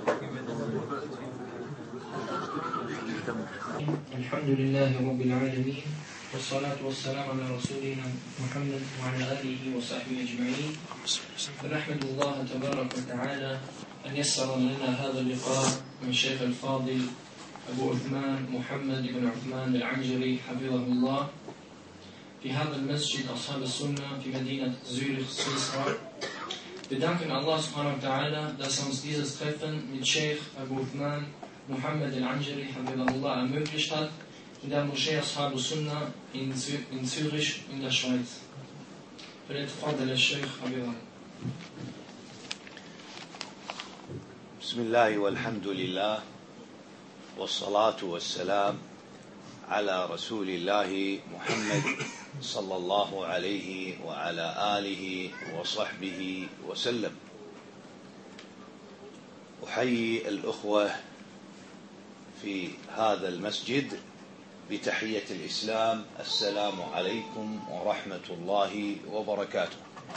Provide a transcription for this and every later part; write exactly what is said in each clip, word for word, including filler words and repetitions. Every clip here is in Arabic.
الحمد لله رب العالمين، والصلاة والسلام على رسولنا محمد وعلى آله وصحبه أجمعين. ونحمد الله تبارك وتعالى أن يسر لنا هذا اللقاء من شيخ الفاضل أبو عثمان محمد بن عثمان العنجري حفظه الله في هذا المسجد أصحاب السنة في مدينة زürich, Suisse. Wir danken Allah subhanahu wa ta'ala, dass er uns dieses Treffen mit Sheikh Abu Uthman Muhammad al-Anjari Habibullah ermöglicht hat in der Moschee Ashab al-Sunnah in, in Zürich in der Schweiz. فليتفضل الشيخ حبيبنا. بسم الله والحمد لله والصلاة والسلام على رسول الله محمد صلى الله عليه وعلى آله وصحبه وسلم. أحيي الأخوة في هذا المسجد بتحية الإسلام: السلام عليكم ورحمة الله وبركاته.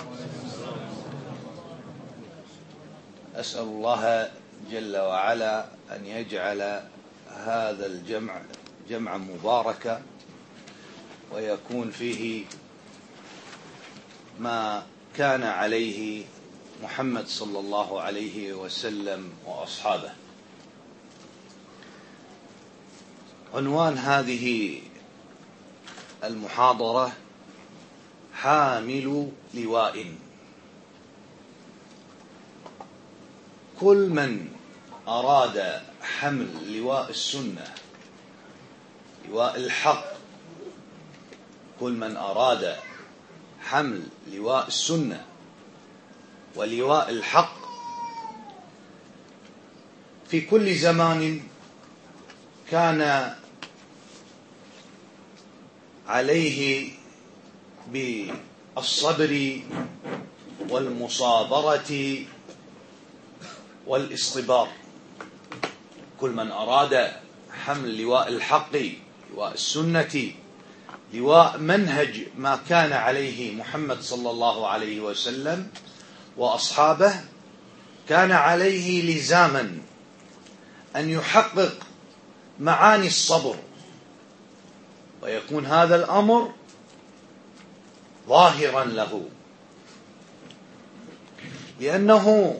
أسأل الله جل وعلا أن يجعل هذا الجمع جمعا مباركا، ويكون فيه ما كان عليه محمد صلى الله عليه وسلم وأصحابه. عنوان هذه المحاضرة: حامل لواء. كل من أراد حمل لواء السنة، لواء الحق، كل من أراد حمل لواء السنة ولواء الحق في كل زمان كان عليه بالصبر والمصابرة والاصطبار. كل من أراد حمل لواء الحق، لواء السنة، لواء منهج ما كان عليه محمد صلى الله عليه وسلم وأصحابه، كان عليه لزاما أن يحقق معاني الصبر، ويكون هذا الأمر ظاهرا له، لأنه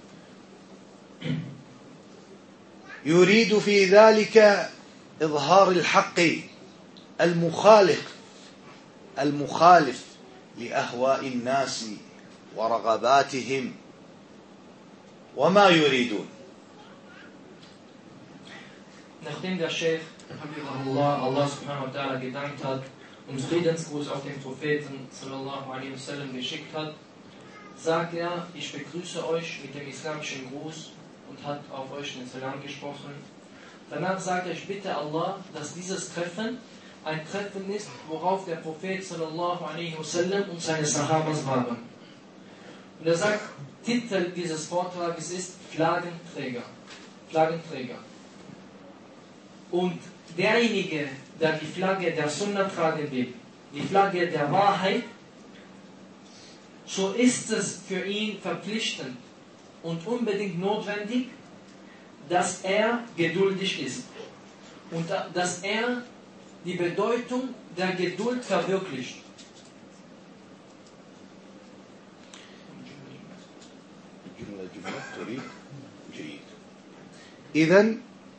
يريد في ذلك إظهار الحق المخالف المخالف لأهواء الناس ورغباتهم وما يريدون. Nachdem der Sheikh Habibullah Allah subhanahu wa ta'ala gedankt hat und Friedensgruß auf den Propheten sallallahu alaihi wasallam geschickt hat, sagt er: Ich begrüße euch mit dem islamischen Gruß, und hat auf euch den Salam gesprochen. Danach sagt er: Ich bitte Allah, dass dieses Treffen ein Treffen ist, worauf der Prophet sallallahu alaihi wasallam und seine Sahabas waren. Und er sagt, Titel dieses Vortrages ist Flaggenträger. Flaggenträger. Und derjenige, der die Flagge der Sunna tragen will, die Flagge der Wahrheit, so ist es für ihn verpflichtend und unbedingt notwendig, dass er geduldig ist und dass er die Bedeutung der Geduld verwirklicht. إذن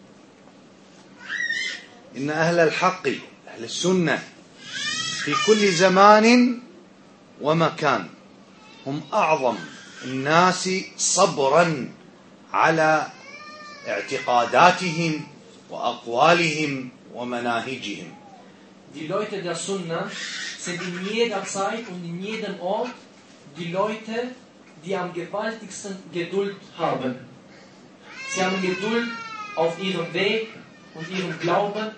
إن أهل الحق، أهل السنة، في كل زمان ومكان هم أعظم الناس صبرا على اعتقاداتهم وأقوالهم ومناهجهم. Die Leute der Sunna sind in jeder Zeit und in jedem Ort die Leute, die am gewaltigsten Geduld haben. Sie haben Geduld auf ihrem Weg und ihrem Glauben.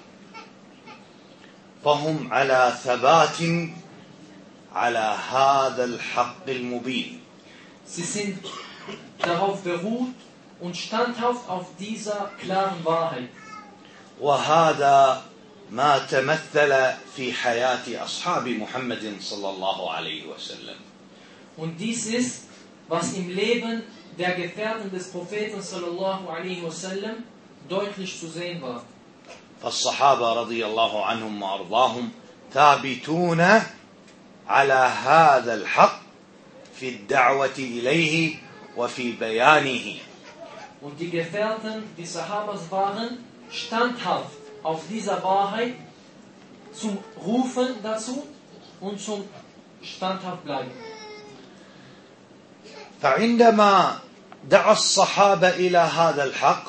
فهم على ثبات على هذا الحق المبين. Sie sind darauf beruht und standhaft auf dieser klaren Wahrheit. وهذا ما تمثل في حياة أصحاب محمد صلى الله عليه وسلم. Und dies ist, was im Leben der Gefährten des Propheten sallallahu alaihi wasallam deutlich zu sehen war. فالصحابة رضي الله عنهم وأرضاهم ثابتون على هذا الحق في الدعوة إليه وفي بيانه. Und die Gefährten, die Sahabas waren standhaft auf dieser Wahrheit zum Rufen dazu und zum standhaft bleiben. فعندما دعا الصحابة إلى هذا الحق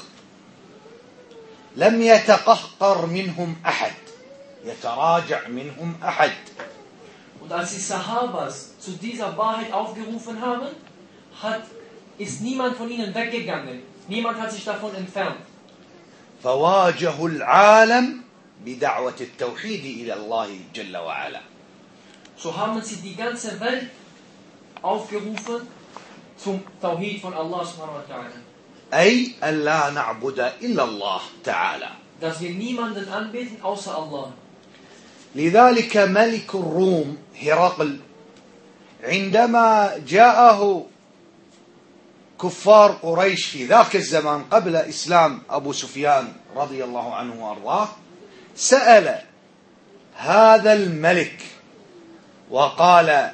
لم يتقهقر منهم أحد يتراجع منهم أحد. Und als die Sahabas zu dieser Wahrheit aufgerufen haben, hat, ist niemand von ihnen weggegangen. Niemand hat sich davon entfernt. فواجهوا العالم بدعوة التوحيد إلى الله جل وعلا. So haben sie die ganze Welt aufgerufen zum Tawhid von Allah subhanahu wa ta'ala. أي أن لا نعبد إلا الله تعالى. Dass wir niemanden anbeten außer Allah. لذلك ملك الروم هرقل عندما جاءه كفار قريش في ذاك الزمان قبل إسلام أبو سفيان رضي الله عنه وأرضاه سأل هذا الملك وقال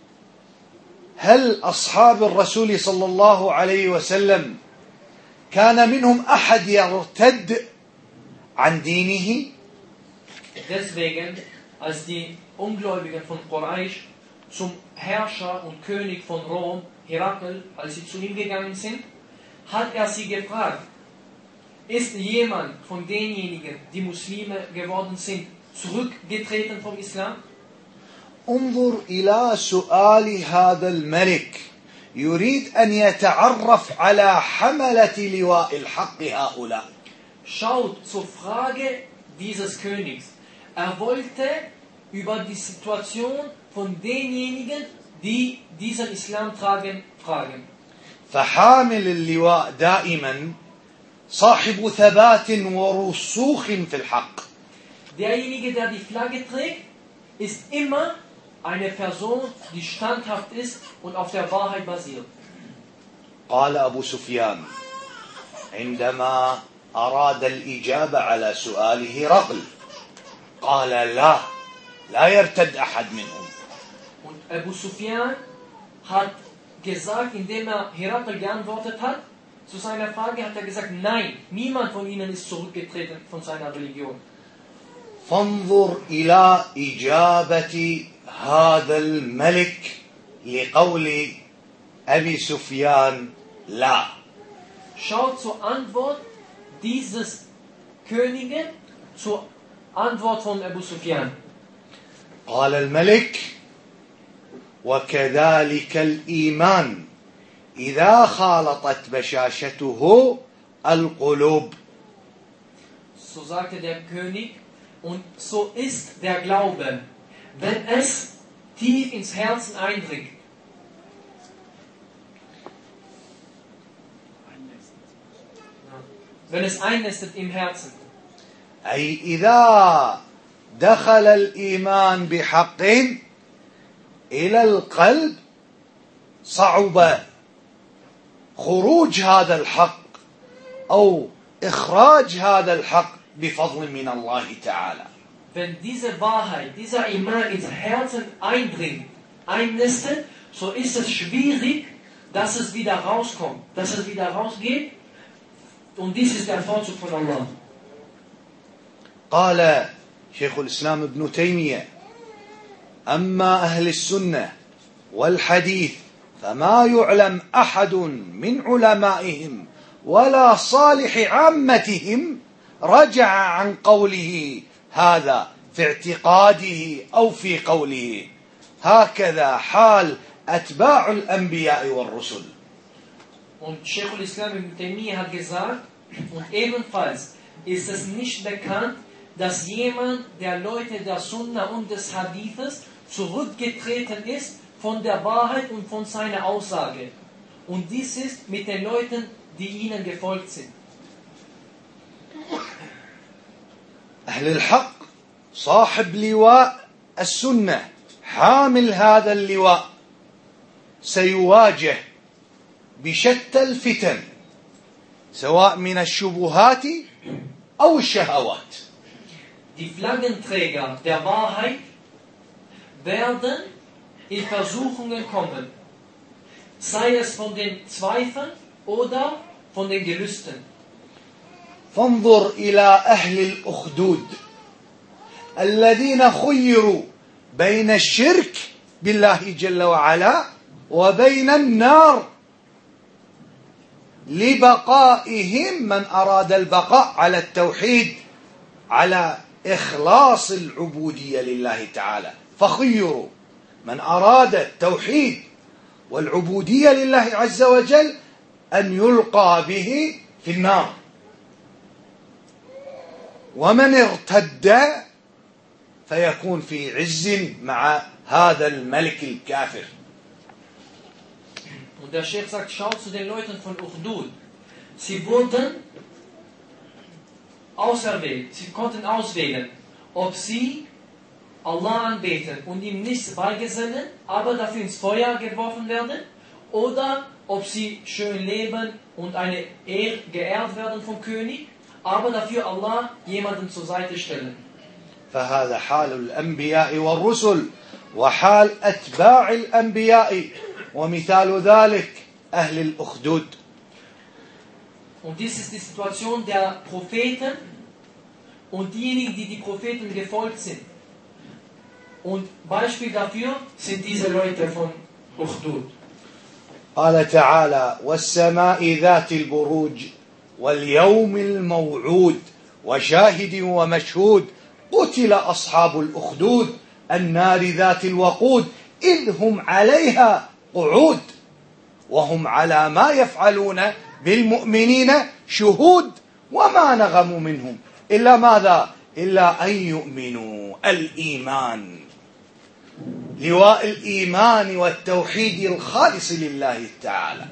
هل أصحاب الرسول صلى الله عليه وسلم كان منهم أحد يرتد عن دينه؟ Deswegen, als die Ungläubigen von Quraysh zum Herrscher und König von Rom, Herakl, als sie zu ihm gegangen sind, hat er sie gefragt, ist jemand von denjenigen, die Muslime geworden sind, zurückgetreten vom Islam? انظر إلى سؤال هذا الملك يريد أن يتعرف على حملة لواء الحق هؤلاء. Schaut zur Frage dieses Königs. Er wollte über die Situation von denjenigen, die diesen Islam tragen, fragen. فحامل اللواء دائما صاحب ثبات ورسوخ في الحق. Derjenige, der die Flagge trägt, ist immer eine Person, die standhaft ist und auf der Wahrheit basiert. قال أبو سفيان عندما أراد الإجابة على سؤال هرقل قال لا لا يرتد أحد منهم. Und Abu Sufyan hat gesagt, indem er Herakl geantwortet hat, zu seiner Frage hat er gesagt, nein, niemand von ihnen ist zurückgetreten von seiner Religion. فانظر إلى إجابة هذا الملك لقول أبي سفيان لا. Schaut zur Antwort dieses Königen, zur Antwort von Abu Sufyan. قال الملك وكذلك الإيمان إذا خالطت بشاشته القلوب. So sagte der König, und so ist der Glaube, wenn es tief ins Herzen eindringt. Wenn es einnistet im Herzen. أي إذا دخل الإيمان بحق إلى القلب صعب خروج هذا الحق أو إخراج هذا الحق بفضل من الله تعالى. Wenn diese Wahrheit, dieser Iman ins Herzen eindringt, einnistet, so ist es schwierig, dass es wieder rauskommt, dass es wieder rausgeht. Und dies ist der Vorzug von Allah. قال شيخ الإسلام ابن تيمية أما أهل السنة والحديث فما يعلم أحد من علمائهم ولا صالح عامتهم رجع عن قوله هذا في اعتقاده أو في قوله. هكذا حال أتباع الأنبياء والرسل. Und Sheikh al-Islam ibn Taymiyyah hat gesagt, und ebenfalls ist es nicht bekannt, dass jemand der Leute der Sunna und des Hadithes zurückgetreten ist von der Wahrheit und von seiner Aussage. Und dies ist mit den Leuten, die ihnen gefolgt sind. أهل الحق صاحب لواء السنة حامل هذا اللواء سيواجه بشتى الفتن سواء من الشبهات أو الشهوات. Die Flaggenträger der Wahrheit werden in Versuchungen kommen, sei es von den Zweifeln oder von den Gelüsten. فانظر إلى أهل الأخدود الذين خيروا بين الشرك بالله جل وعلا وبين النار لبقائهم، من أراد البقاء على التوحيد على إخلاص العبودية لله تعالى، فخيروا من أراد التوحيد والعبودية لله عز وجل أن يلقى به في النار، ومن ارتد فيكون في عز مع هذا الملك الكافر. Und der Sheikh sagt, schau zu den Leuten von Ukhdud. Sie wurden auserwählt, sie konnten auswählen, ob sie Allah anbeten und ihm nichts beigesellen, aber dafür ins Feuer geworfen werden, oder ob sie schön leben und eine Ehr, geehrt werden vom König, aber dafür Allah jemanden zur Seite stellen. فهذا حال الأنبياء والرسل وحال أتباع الأنبياء، ومثال ذلك أهل الأخدود. Und dies ist die Situation der Propheten und diejenigen, die die Propheten gefolgt sind. Und Beispiel dafür sind diese Leute von Ukhdud. قال تعالى: والسماء ذات البروج واليوم الموعود وشاهد ومشهود قتل أصحاب الأخدود النار ذات الوقود إذ هم عليها قعود وهم على ما يفعلون بالمؤمنين شهود وما نغموا منهم إلا ماذا؟ إلا أن يؤمنوا. الإيمان، لواء الإيمان والتوحيد الخالص لله تعالى،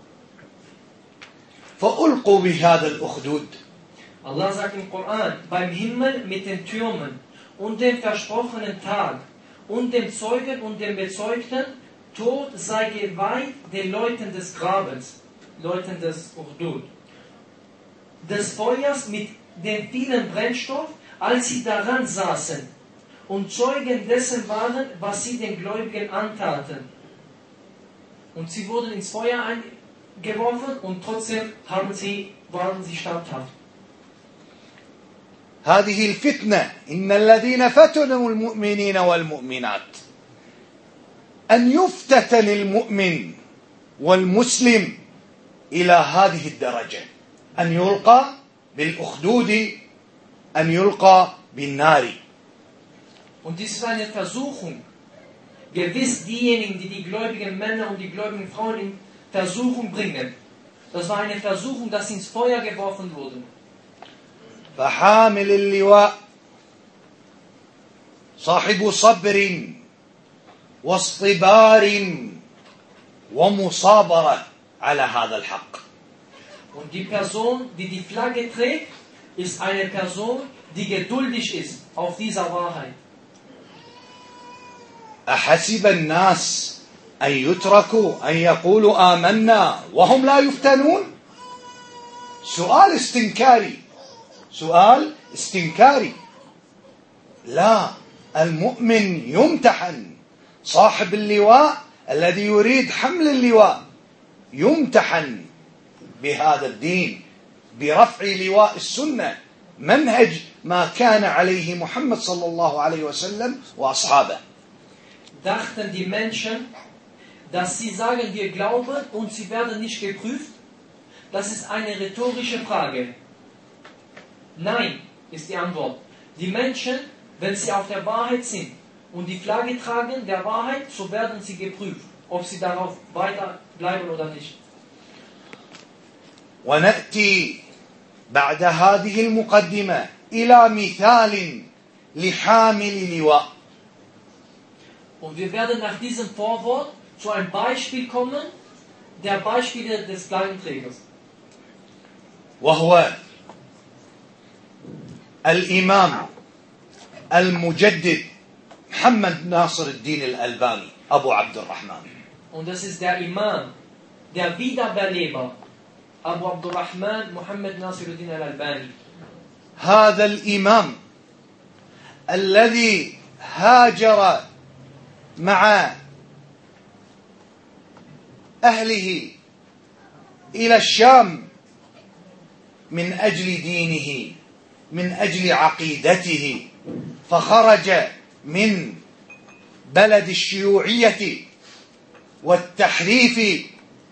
فألقوا بهذا الأخدود. Allah sagt im Koran, beim Himmel mit den Türmen und dem versprochenen Tag und dem Zeugen und dem Bezeugten, Tod sei geweiht den Leuten des Grabens, Leuten des Ukhdud, des Feuers mit dem vielen Brennstoff, als sie daran saßen und Zeugen dessen waren, was sie den Gläubigen antaten. Und sie wurden ins Feuer eingeworfen und trotzdem haben sie, waren sie standhaft. هذه الفتنة إن الذين فتنوا المؤمنين والمؤمنات، أن يفتتن المؤمن والمسلم إلى هذه الدرجة، أن يلقى بالأخدود، أن يلقى بالنار. Und dies ist eine Versuchung. Gewiss diejenigen, die die gläubigen Männer und die gläubigen Frauen in Versuchung bringen. Das war eine Versuchung, dass sie ins Feuer geworfen wurden. فحامل اللواء صاحب صبر واصطبار ومصابرة على هذا الحق. Und die Person, die die Flagge trägt, ist eine Person, die geduldig ist auf dieser Wahrheit. أحسب الناس أن يتركوا أن يقولوا آمنا وهم لا يفتنون؟ سؤال استنكاري، سؤال استنكاري. لا، المؤمن يمتحن، صاحب اللواء الذي يريد حمل اللواء يمتحن بهذا الدين، برفع لواء السنة، منهج ما كان عليه محمد صلى الله عليه وسلم وأصحابه. Dachten die Menschen, dass sie sagen, wir glauben und sie werden nicht geprüft? Das ist eine rhetorische Frage. Nein, ist die Antwort. Die Menschen, wenn sie auf der Wahrheit sind und die Flagge tragen der Wahrheit, so werden sie geprüft, ob sie darauf weiter bleiben oder nicht. ونأتي بعد هذه المقدمة إلى مثال لحامل لواء. Und wir werden nach diesem Vorwort zu einem Beispiel kommen, der Beispiele des Flaggenträgers. وهو الإمام المجدد محمد ناصر الدين الألباني أبو عبد الرحمن. Und das ist der Imam, der Wiederbeleber, Abu Abdurrahman Muhammad Nasiruddin al-Albani. هذا الإمام الذي هاجر مع أهله إلى الشام من أجل دينه، من أجل عقيدته، فخرج من بلد الشيوعية والتحريف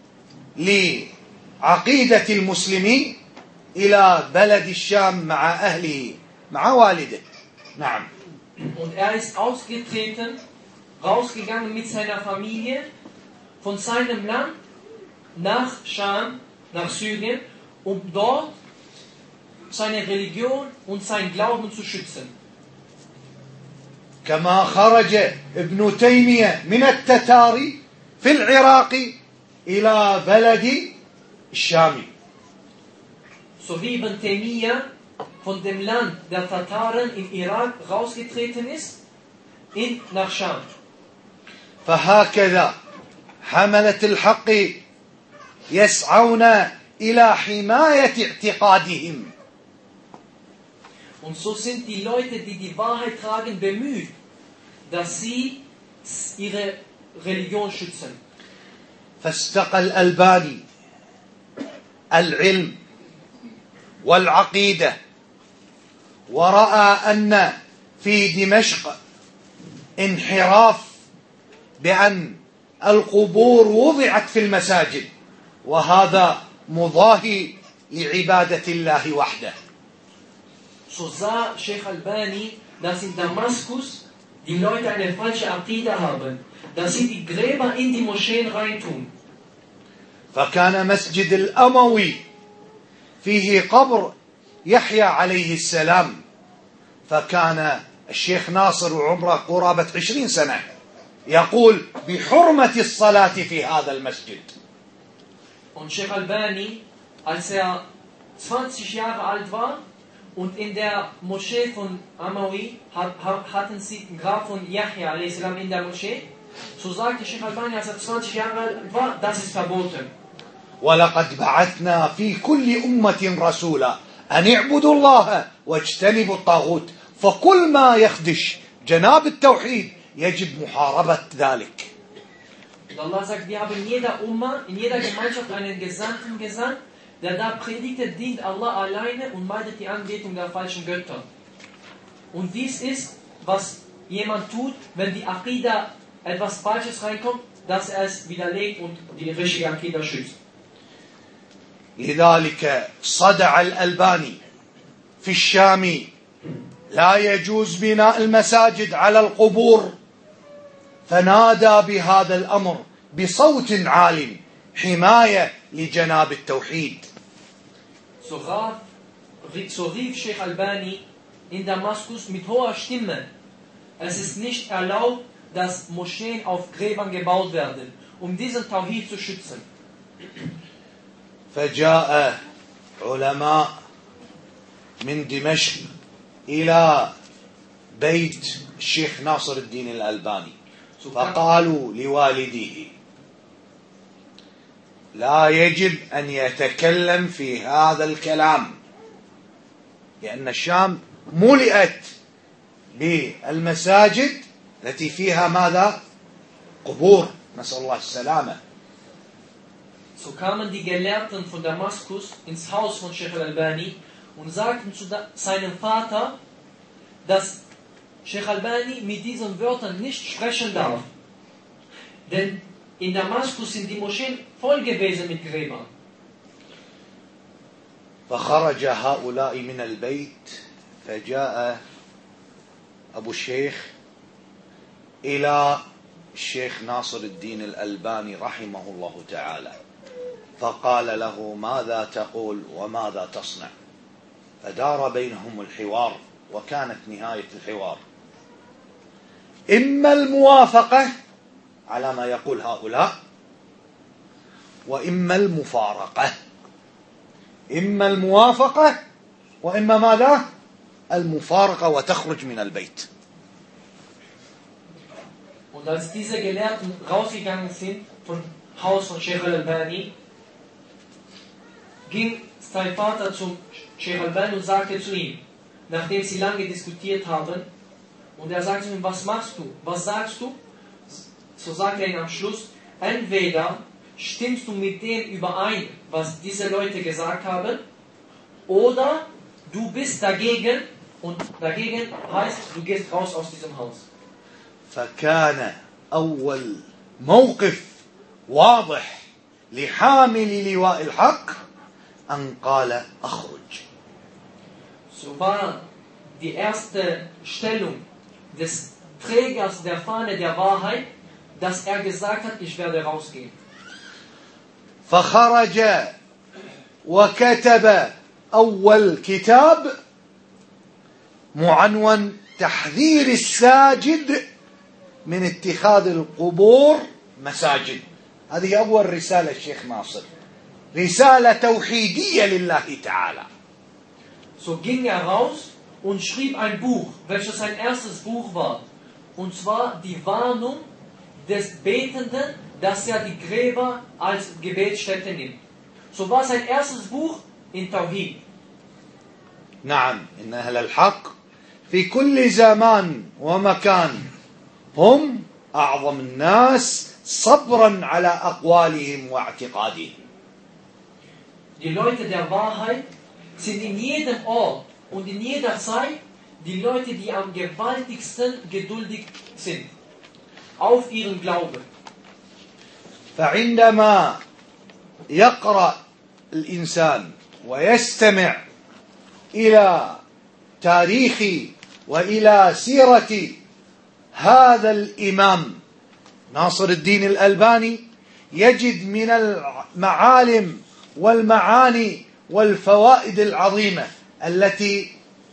لعقيدة المسلمين إلى بلد الشام مع أهله، مع والده. نعم. Und er ist ausgetreten, rausgegangen mit seiner Familie von seinem Land nach Scham, nach Syrien, um dort seine Religion und sein Glauben zu schützen. كما خرج ابن تيمية من التتار في العراق إلى بلد الشام. So wie Ibn Taymiyyah von dem Land der Tataren im Irak rausgetreten ist, in nach Scham. فهكذا حملة الحق يسعون إلى حماية اعتقادهم. Und so sind die Leute, die die Wahrheit tragen, bemüht, dass sie ihre Religion schützen. فاستقى الألباني العلم والعقيدة، ورأى أن في دمشق انحراف بأن القبور وضعت في المساجد، وهذا مضاهي لعبادة الله وحده. So sah Sheikh Albani, dass in Damaskus die Leute eine falsche Aqida haben, dass sie die Gräber in die Moscheen reintun. فكان مسجد الأموي فيه قبر يحيى عليه السلام، فكان الشيخ ناصر وعمره قرابة عشرين سنة يقول بحرمة الصلاة في هذا المسجد. Und Sheikh Albani, als er zwanzig Jahre alt war und in der Moschee von Amawi hatten sie den Grab von Yahya a s. in der Moschee, so sagte Sheikh Albani, als er zwanzig Jahre alt war, das ist verboten. ولقد بعثنا في كل أمة رسولا أن اعبدوا الله واجتنبوا الطاغوت، فكل ما يخدش جناب التوحيد يجب محاربة ذلك. Und Allah sagt, wir haben in jeder Umma, in jeder Gemeinschaft einen Gesandten gesandt, der da predigte, dient Allah alleine und meidet die Anbetung der falschen Götter. Und dies ist, was jemand tut, wenn die Aqida etwas Falsches reinkommt, dass er es widerlegt und die richtige Aqida schützt. لذلك صدع الألباني في الشام لا يجوز بناء المساجد على القبور، فنادى بهذا الأمر بصوت عال حماية لجناب التوحيد. So rief Sheikh Albani in Damaskus mit hoher Stimme: Es ist nicht erlaubt, dass Moscheen auf Gräbern gebaut werden, um diesen Tawhid zu schützen. فجاء علماء من دمشق إلى بيت الشيخ ناصر الدين الألباني فقالوا لوالده لا يجب أن يتكلم في هذا الكلام، لأن الشام ملئت بالمساجد التي فيها ماذا؟ قبور، نسأل الله السلامة. So kamen die Gelehrten von Damaskus ins Haus von Sheikh al-Albani und sagten zu seinem Vater, dass Sheikh al-Albani mit diesen Wörtern nicht sprechen darf. Denn in Damaskus sind die Moscheen voll gewesen mit Gräbern. فخرج هؤلاء من البيت فجاء أبو الشيخ إلى الشيخ ناصر الدين الألباني رحمه الله تعالى، فقال له ماذا تقول وماذا تصنع؟ فدار بينهم الحوار، وكانت نهاية الحوار إما الموافقة على ما يقول هؤلاء، وإما المفارقة. إما الموافقة وإما ماذا؟ المفارقة وتخرج من البيت. Und als diese Gelehrten rausgegangen sind von Haus von Sheikh al-Albani, ging sein Vater zum Sheikh al-Albani und sagte zu ihm, nachdem sie lange diskutiert haben, und er sagte zu ihm, was machst du? Was sagst du? So sagt er ihm am Schluss, entweder stimmst du mit dem überein, was diese Leute gesagt haben, oder du bist dagegen, und dagegen heißt, du gehst raus aus diesem Haus. فكان أول موقف واضح لحامل لواء الحق أن قال أخرج. So war die erste Stellung des Trägers der Fahne der Wahrheit, dass er gesagt hat, ich werde rausgehen. فخرج وكتب أول كتاب معنون تحذير الساجد من اتخاذ القبور مساجد. هذه أول رسالة الشيخ ناصر، رسالة توحيدية لله تعالى. So ging er raus und schrieb ein Buch, welches sein erstes Buch war. Und zwar die Warnung des Betenden, dass er die Gräber als Gebetsstätte nimmt. So war sein erstes Buch in Tawhid. نعم، إن أهل الحق في كل زمان ومكان هم أعظم الناس صبرا على أقوالهم واعتقادهم. Die Leute der Wahrheit sind in jedem Ort und in jeder Zeit die Leute, die am gewaltigsten geduldig sind auf ihren Glauben. فعندما يقرأ الإنسان ويستمع إلى تاريخ وإلى سيرة هذا الإمام ناصر الدين الألباني، يجد من المعالم والمعاني والفوائد العظيمة التي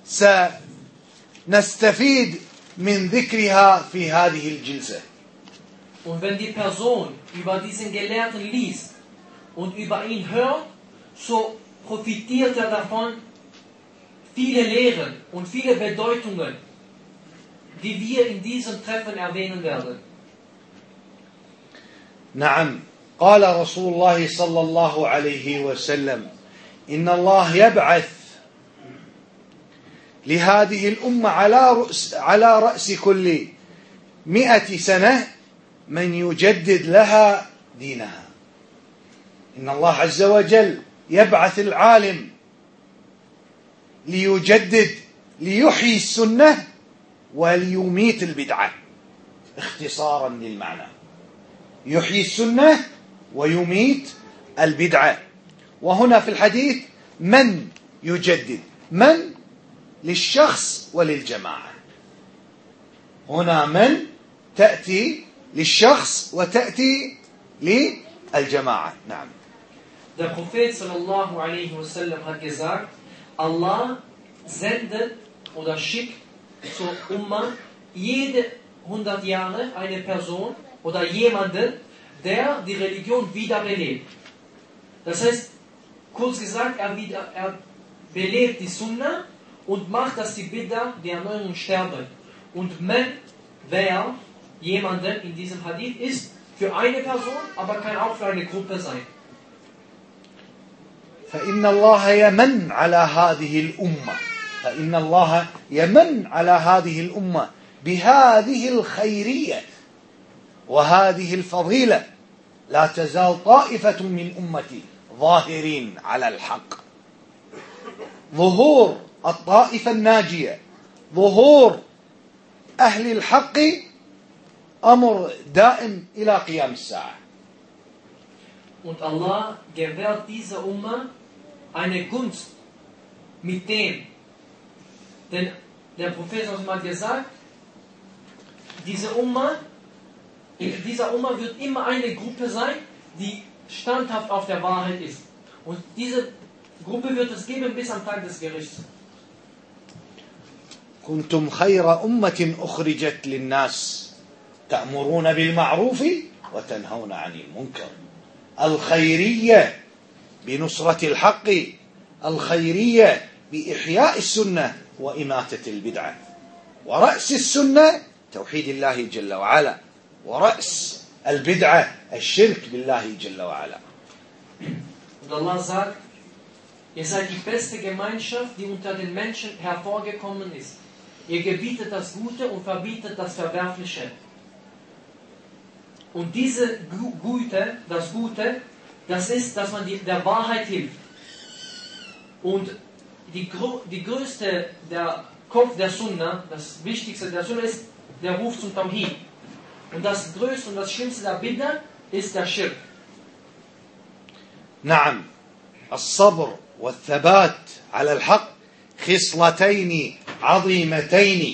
سنستفيد من ذكرها في هذه الجلسة. Und wenn die Person über diesen Gelehrten liest und über ihn hört, so profitiert er davon viele Lehren und viele Bedeutungen, die wir in diesem Treffen erwähnen werden. نعم، قال رسول الله صلى الله عليه وسلم: إن الله يبعث لهذه الأمة على رأس على رأس كل مئة سنة من يجدد لها دينها. إن الله عز وجل يبعث العالم ليجدد، ليحيي السنة وليميت البدعة، اختصارا للمعنى. يحيي السنة ويميت البدعة. وهنا في الحديث من يجدد، من للشخص وللجماعة. هنا من تأتي للشخص وتأتي للجماعة. نعم. Der Prophet sallallahu alaihi wasallam hat gesagt, Allah sendet oder schickt zur Umma jede hundert Jahre eine Person oder jemanden, der die Religion wiederbelebt. Das heißt, kurz gesagt, er, wieder, er belebt die Sunna und macht, dass die Bid'ah, die Erneuerung, sterben. Und man, wer jemanden in diesem Hadith ist, für eine Person, aber kann auch für eine Gruppe sein. فإن الله يمن على هذه الأمة فإن الله يمن على هذه الأمة بهذه الخيرية وهذه الفضيلة. لا تزال طائفة من أمتي ظاهرين على الحق. ظهور الطائفة الناجية، ظهور أهل الحق، أمر دائم إلى قيام الساعة. Und Allah gewährt dieser Umma eine Gunst mit dem. Denn der Prophet hat gesagt, diese Umma, in dieser Umma wird immer eine Gruppe sein, die standhaft auf der Wahrheit ist. Und diese Gruppe wird es geben bis am Tag des Gerichts. كنتم خير أمة أخرجت للناس تأمرون بالمعروف وتنهون عن المنكر. الخيرية بنصرة الحق، الخيرية بإحياء السنة وإماتة البدعة. ورأس السنة توحيد الله جل وعلا، ورأس البدعة الشرك بالله جل وعلا. Und Allah sagt, ihr seid die beste Gemeinschaft, die unter den Menschen hervorgekommen ist. Ihr gebietet das Gute und verbietet das Verwerfliche. Und diese Gute, das Gute, das ist, dass man die, der Wahrheit hilft. Und die, die größte, der Kopf der Sunna, das wichtigste der Sunna ist der Ruf zum Tawhid. Und das größte und das schlimmste der Bid'ah ist der Schirk. نعم، الصبر والثبات على الحق خصلتين عظيمتين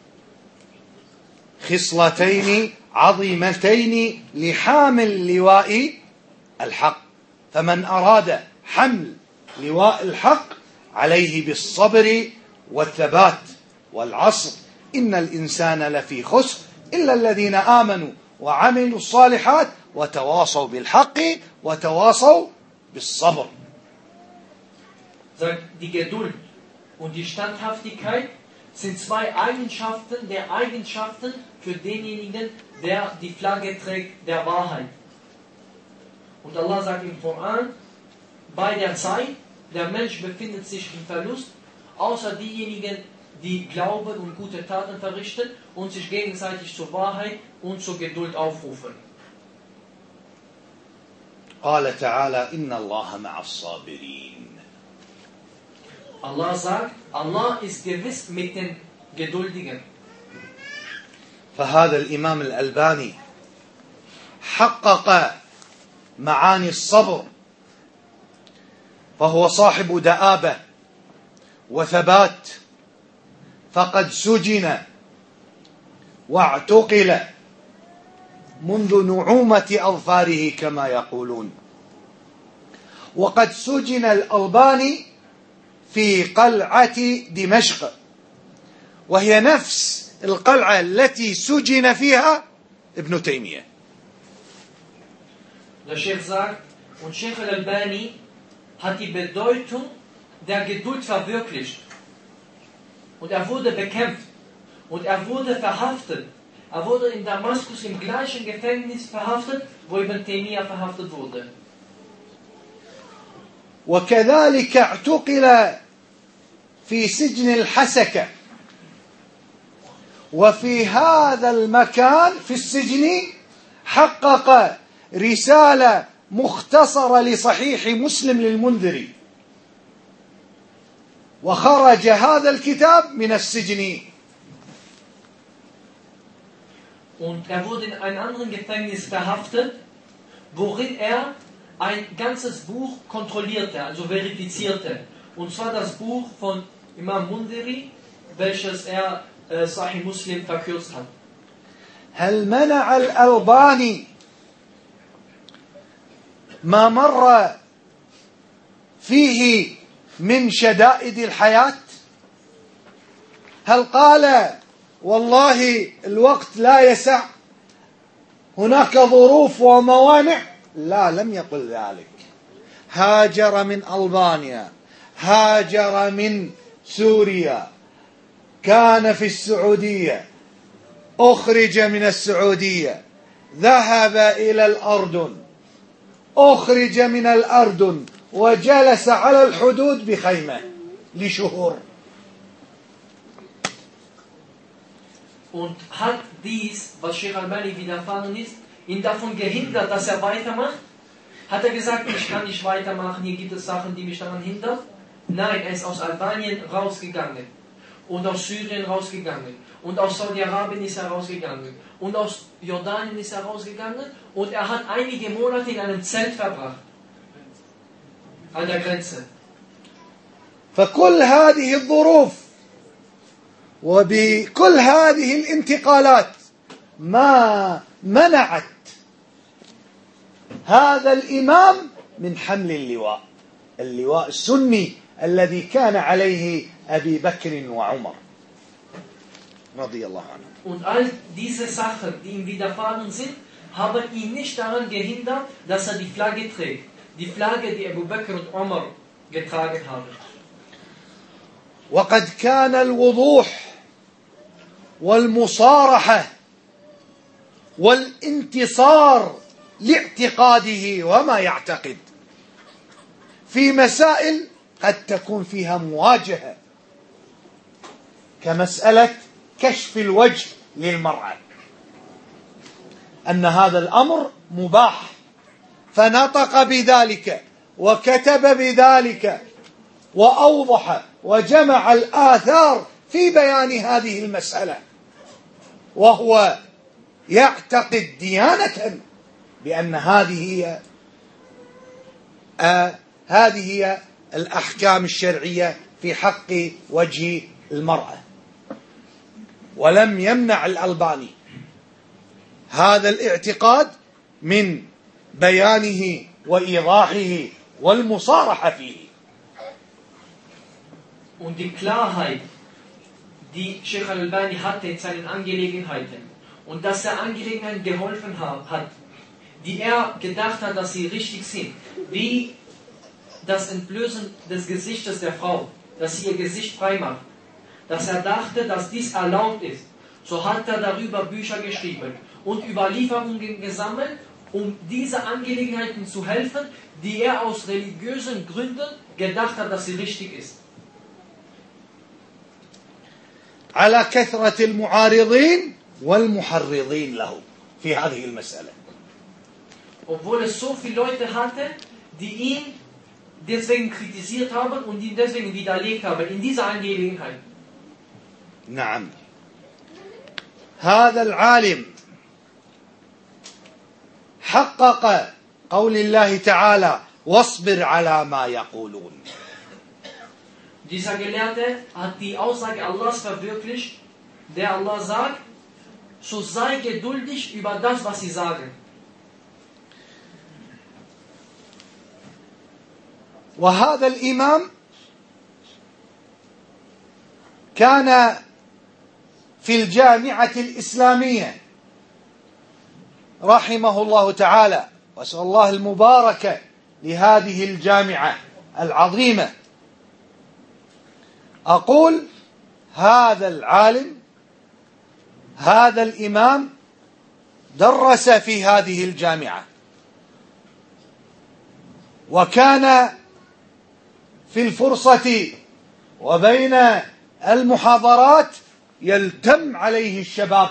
خصلتين عظيمتين لحامل لواء الحق، فمن أراد حمل لواء الحق عليه بالصبر والثبات. والعصر إن الإنسان لفي خسر إلا الذين آمنوا وعملوا الصالحات وتواصوا بالحق وتواصوا بالصبر. Sagt, die Geduld und die Standhaftigkeit sind zwei Eigenschaften der Eigenschaften für denjenigen, der die Flagge trägt der Wahrheit. Und Allah sagt im Koran, bei der Zeit, der Mensch befindet sich im Verlust, außer diejenigen, die glauben und gute Taten verrichten und sich gegenseitig zur Wahrheit und zur Geduld aufrufen. قال تعالى إن الله مع الصابرين. Allah sagt, Allah ist gewiss mit den Geduldigen. فهذا الإمام الألباني حقق معاني الصبر، فهو صاحب دآبة وثبات، فقد سجن واعتقل منذ نعومة أظفاره كما يقولون. وقد سجن الألباني في قلعة دمشق، وهي نفس القلعة التي سجن فيها ابن تيمية. Der Sheikh sagt, und Sheikh al-Albani hat die Bedeutung der Geduld verwirklicht. Und er wurde bekämpft. Und er wurde verhaftet. Er wurde in Damaskus im gleichen Gefängnis verhaftet, wo Ibn Taymiyyah verhaftet wurde. وكذلك اعتقل في سجن الحسكة. وفي هذا المكان في السجن حقق رسالة مختصرة لصحيح مسلم للمنذري، وخرج هذا الكتاب من السجن. Und er wurde in einem anderen Gefängnis verhaftet, worin er ein ganzes Buch kontrollierte, also verifizierte. Und zwar das Buch von Imam Mundhiri, welches er äh, Sahih Muslim verkürzt hat. هل منع الألباني ما مر فيه من شدائد الحياة؟ هل قال والله الوقت لا يسع، هناك ظروف وموانع؟ لا، لم يقل ذلك. هاجر من ألبانيا، هاجر من سوريا، كان في السعودية، أخرج من السعودية، ذهب إلى الأردن، أخرج من الأردن، وجلس على الحدود بخيمة لشهور. Und hat dies, was Sheikh al-Albani widerfahren ist, ihn davon gehindert, dass er weitermacht? Hat er gesagt, ich kann nicht weitermachen, hier gibt es Sachen, die mich daran hindern? Nein, er ist aus Albanien rausgegangen und aus Syrien rausgegangen und aus Saudi-Arabien ist er rausgegangen und aus Jordanien ist er rausgegangen und er hat einige Monate in einem Zelt verbracht an der Grenze. فكل هذه الظروف وبكل هذه الانتقالات ما منعت هذا الإمام من حمل اللواء، اللواء السني الذي كان عليه أبي بكر وعمر رضي الله عنهم. Und all diese Sachen, die ihm widerfahren sind, haben ihn nicht daran gehindert, dass er die Flagge trägt. Die Flagge, die Abu Bakr und Umar getragen haben. وقد كان الوضوح والمصارحة والانتصار لاعتقاده وما يعتقد في مسائل قد تكون فيها مواجهة، كمسألة كشف الوجه للمرأة، أن هذا الأمر مباح، فنطق بذلك وكتب بذلك وأوضح وجمع الآثار في بيان هذه المسألة، وهو يعتقد ديانة بأن هذه هي آه هذه هي الأحكام الشرعية في حق وجه المرأة. ولم يمنع الألباني هذا الاعتقاد من بيانه وإيضاحه والمصارحة فيه. Und die Klarheit, die Sheikh al-Albani hatte in seinen Angelegenheiten, und dass er Angelegenheiten geholfen hat, die er gedacht hat, dass sie richtig sind, wie das Entblößen des Gesichtes der Frau, dass sie ihr Gesicht frei macht, dass er dachte, dass dies erlaubt ist, so hat er darüber Bücher geschrieben und Überlieferungen gesammelt, um diese Angelegenheiten zu helfen, die er aus religiösen Gründen gedacht hat, dass sie richtig ist. على كثرة المعارضين والمحرضين له في هذه المسألة. Obwohl es so viele Leute hatte, die ihn deswegen kritisiert haben und ihn deswegen widerlegt haben in dieser Angelegenheit. نعم. هذا العالم حقق قول الله تعالى واصبر على ما يقولون. Dieser Gelehrte hat die Aussage Allahs verwirklicht, der Allah sagt, so sei geduldig über das, was sie sagen. وهذا الإمام كان في الجامعة الإسلامية رحمه الله تعالى، وأسأل الله المبارك لهذه الجامعة العظيمة. أقول هذا العالم هذا الإمام درس في هذه الجامعة، وكان في الفرصة وبين المحاضرات يلتم عليه الشباب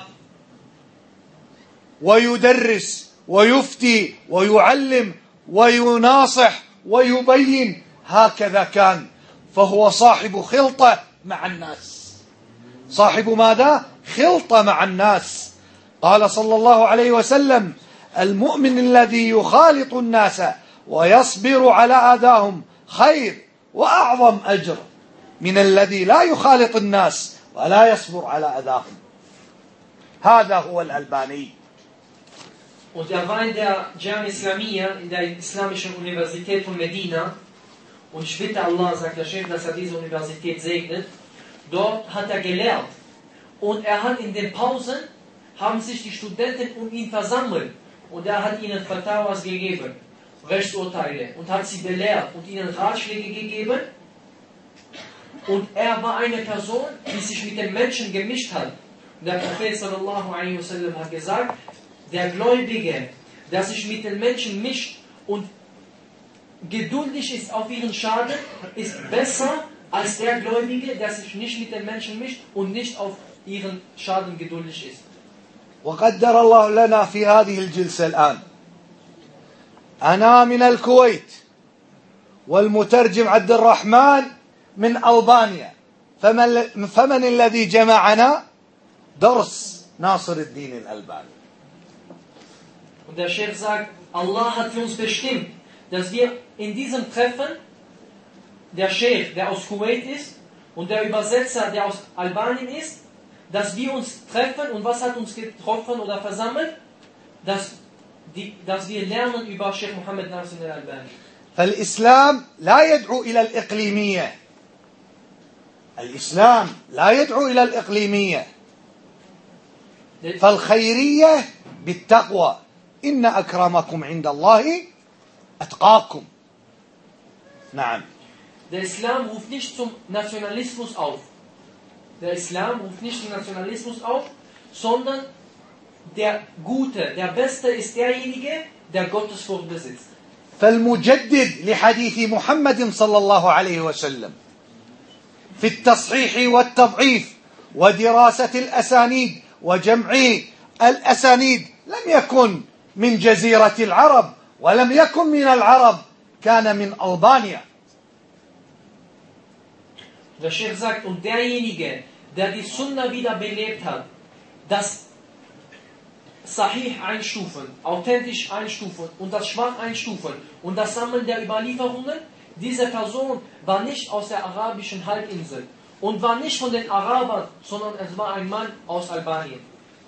ويدرس ويفتي ويعلم ويناصح ويبين، هكذا كان. فهو صاحب خلطة مع الناس. صاحب ماذا؟ خلطة مع الناس. قال صلى الله عليه وسلم: المؤمن الذي يخالط الناس ويصبر على أذاهم خير وأعظم أجر من الذي لا يخالط الناس ولا يصبر على أذاهم. هذا هو الألباني. Und er war in der Jamia Islamia, in der Islamischen Universität von Medina. Und ich bitte Allah, sagt der Sheikh, dass er diese Universität segnet. Dort hat er gelehrt. Und er hat in den Pausen, haben sich die Studenten um ihn versammelt. Und er hat ihnen Fatawas gegeben, Rechtsurteile. Und hat sie belehrt und ihnen Ratschläge gegeben. Und er war eine Person, die sich mit den Menschen gemischt hat. Und der Prophet sallallahu alaihi wasallam hat gesagt, der Gläubige, der sich mit den Menschen mischt und geduldig ist auf ihren Schaden, ist besser als der Gläubige, der sich nicht mit den Menschen mischt und nicht auf ihren Schaden geduldig ist. وقدر الله لنا في هذه الجلسة الآن أنا من الكويت والمترجم عبد الرحمن من ألبانيا، فمن, فمن الذي جمعنا؟ درس ناصر الدين الألباني. Und der Sheikh sagt, Allah hat für uns bestimmt, dass wir in diesem Treffen, der Sheikh, der aus Kuwait ist, und der Übersetzer, der aus Albanien ist, dass wir uns treffen. Und was hat uns getroffen oder versammelt? Dass, die, dass wir lernen über Sheikh Muhammad Nasir al-Albani. فالإسلام لا يدعو إلى الإقليمية. الإسلام لا يدعو إلى الإقليمية، فالخيرية بالتقوى. إن أكرمكم عند الله أتقاكم. نعم. Der Islam ruft nicht zum Nationalismus auf. Der Islam ruft nicht zum Nationalismus auf, sondern der Gute, der Beste ist derjenige, der Gottesfurcht besitzt. فالمجدد لحديث محمد صلى الله عليه وسلم في التصحيح والتضعيف ودراسة الأسانيد وجمع الأسانيد لم يكن من جزيرة العرب ولم يكن من العرب، كان من ألبانيا. Der Sheikh sagt, und derjenige, der die Sunna wieder belebt hat, das Sahih einstufen, authentisch einstufen und das Schwach einstufen und das Sammeln der Überlieferungen, diese Person war nicht aus der arabischen Halbinsel und war nicht von den Arabern, sondern es war ein Mann aus Albanien.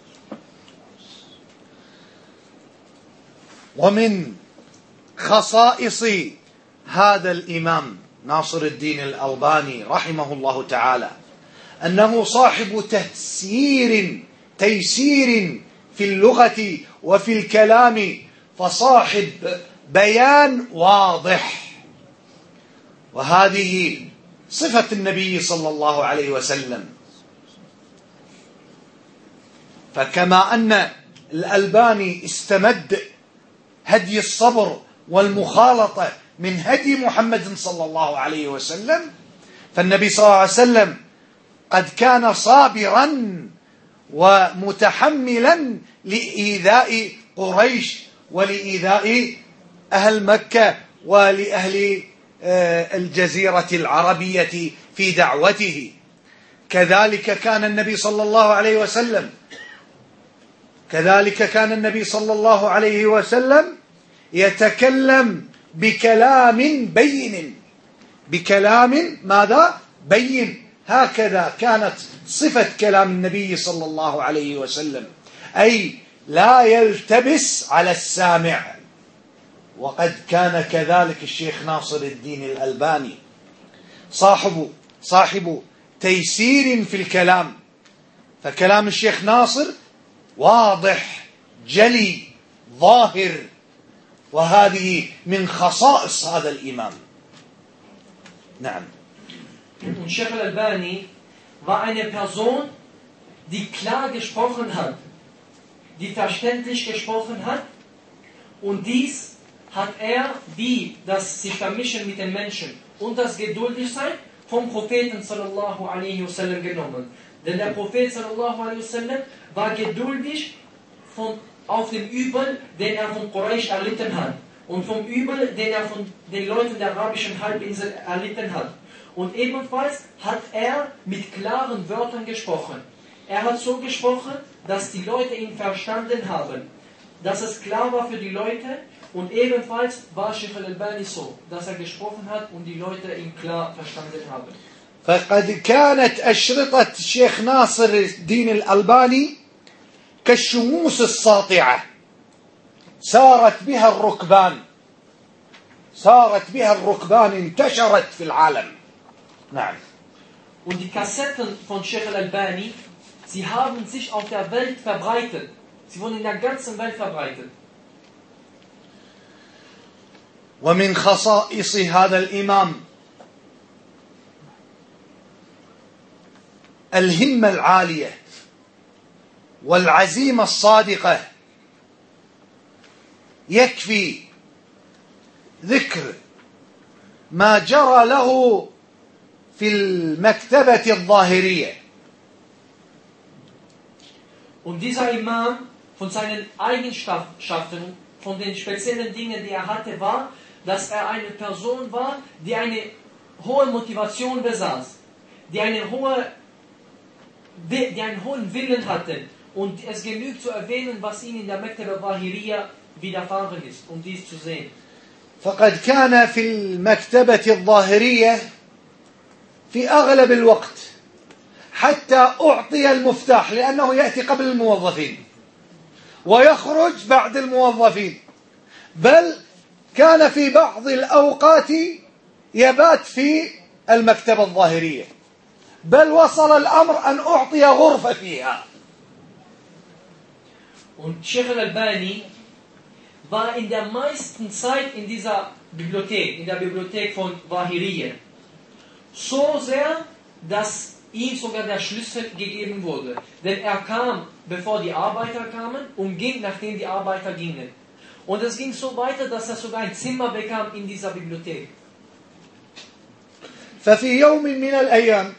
ومن خصائص هذا الإمام ناصر الدين الألباني رحمه الله تعالى أنه صاحب تيسير تيسير في اللغة وفي الكلام، فصاحب بيان واضح، وهذه صفة النبي صلى الله عليه وسلم. فكما أن الألباني استمد هدي الصبر والمخالطة من هدي محمد صلى الله عليه وسلم، فالنبي صلى الله عليه وسلم قد كان صابرا ومتحملا لإيذاء قريش ولإيذاء أهل مكة ولأهل الجزيرة العربية في دعوته. كذلك كان النبي صلى الله عليه وسلم كذلك كان النبي صلى الله عليه وسلم يتكلم بكلام بين بكلام ماذا؟ بين. هكذا كانت صفة كلام النبي صلى الله عليه وسلم، أي لا يلتبس على السامع. وقد كان كذلك الشيخ ناصر الدين الألباني صاحب صاحب تيسير في الكلام، فكلام الشيخ ناصر واضح جلي ظاهر، وهذه من خصائص هذا الإمام. نعم. Und Sheikh al-Albani war eine Person, die klar gesprochen hat, die verständlich gesprochen hat, und dies hat er, wie das sich vermischen mit den Menschen und das Geduldigsein, vom Propheten sallallahu alaihi wasallam genommen. Denn der Prophet sallallahu alaihi wasallam war geduldig von, auf dem Übel, den er von Quraysh erlitten hat, und vom Übel, den er von den Leuten der arabischen Halbinsel erlitten hat. Und ebenfalls hat er mit klaren Wörtern gesprochen. Er hat so gesprochen, dass die Leute ihn verstanden haben, dass es klar war für die Leute, und ebenfalls war Sheikh al-Albani so, dass er gesprochen hat und die Leute ihn klar verstanden haben. فقد كانت أشرطة الشيخ ناصر الدين الألباني كالشموس الساطعة، سارت بها الركبان سارت بها الركبان انتشرت في العالم. نعم. Und die Kassetten von Sheikh al-Albani, sie haben sich auf der Welt verbreitet. Sie wurden in der ganzen Welt verbreitet. ومن خصائص هذا الإمام الهمة العالية والعزيمة الصادقة. يكفي ذكر ما جرى له في المكتبة الظاهرية. Und dieser Imam, von seinen Eigenschaften, von den speziellen Dingen, die er hatte, war, dass er eine Person war, die eine hohe Motivation besaß, die, eine hohe, die einen hohen Willen hatte. Und es genügt zu erwähnen, was ihm in der Mektaba al-Zahiriyya widerfahren ist, um dies zu sehen. فقد كان في المكتبة الظاهرية في أغلب الوقت حتى أعطي المفتاح، لأنه يأتي قبل الموظفين ويخرج بعد الموظفين، بل كان في بعض الأوقات يبات في المكتبة الظاهرية، بل وصل الأمر أن أعطي غرفة فيها. Und Sheikh al-Albani war in der meisten Zeit in dieser Bibliothek, in der Bibliothek von Zahiriyya, so sehr, dass ihm sogar der Schlüssel gegeben wurde. Denn er kam, bevor die Arbeiter kamen, und ging, nachdem die Arbeiter gingen. Und es ging so weiter, dass er sogar ein Zimmer bekam in dieser Bibliothek. ففي يوم من الأيام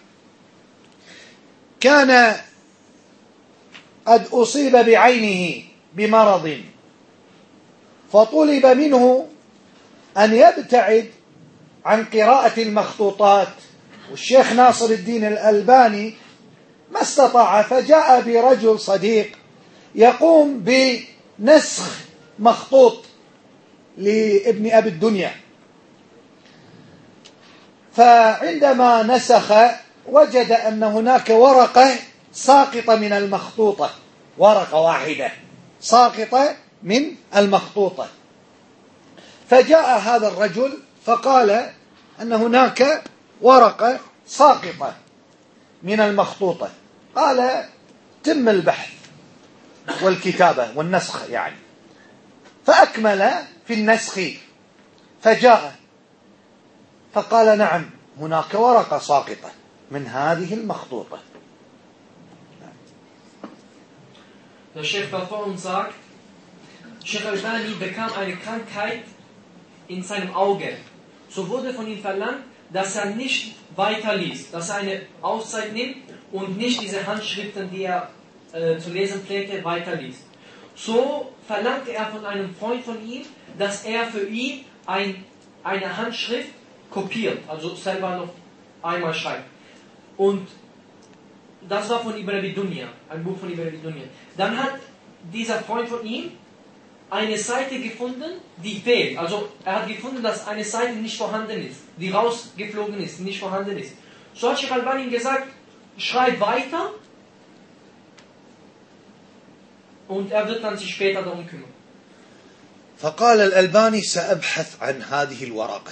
كان قد أصيب بعينه بمرض فطلب منه أن يبتعد عن قراءة المخطوطات، والشيخ ناصر الدين الألباني ما استطاع، فجاء برجل صديق يقوم بنسخ مخطوط لابن أبي الدنيا. فعندما نسخ وجد أن هناك ورقة ساقطة من المخطوطة، ورقة واحدة ساقطة من المخطوطة. فجاء هذا الرجل فقال أن هناك ورقة ساقطة من المخطوطة. قال تم البحث والكتابة والنسخ يعني، فأكمل في النسخ. فجاء فقال نعم هناك ورقة ساقطة من هذه المخطوطة. Der Sheikh da vor uns sagt, Sheikh Albani bekam eine Krankheit in seinem Auge. So wurde von ihm verlangt, dass er nicht weiterliest, dass er eine Auszeit nimmt und nicht diese Handschriften, die er äh, zu lesen pflegte, weiterliest. So verlangte er von einem Freund von ihm, dass er für ihn ein, eine Handschrift kopiert, also selber noch einmal schreibt. Und das war von Ibn Abi Dunya, ein Buch von Ibn Abi Dunya. Dann hat dieser Freund von ihm eine Seite gefunden, die fehlt. Also er hat gefunden, dass eine Seite nicht vorhanden ist, die rausgeflogen ist, nicht vorhanden ist. So hat Sheikh Albani ihm gesagt, schreib weiter und er wird dann sich später darum kümmern. فقال الألباني سأبحث عن هذه الورقة،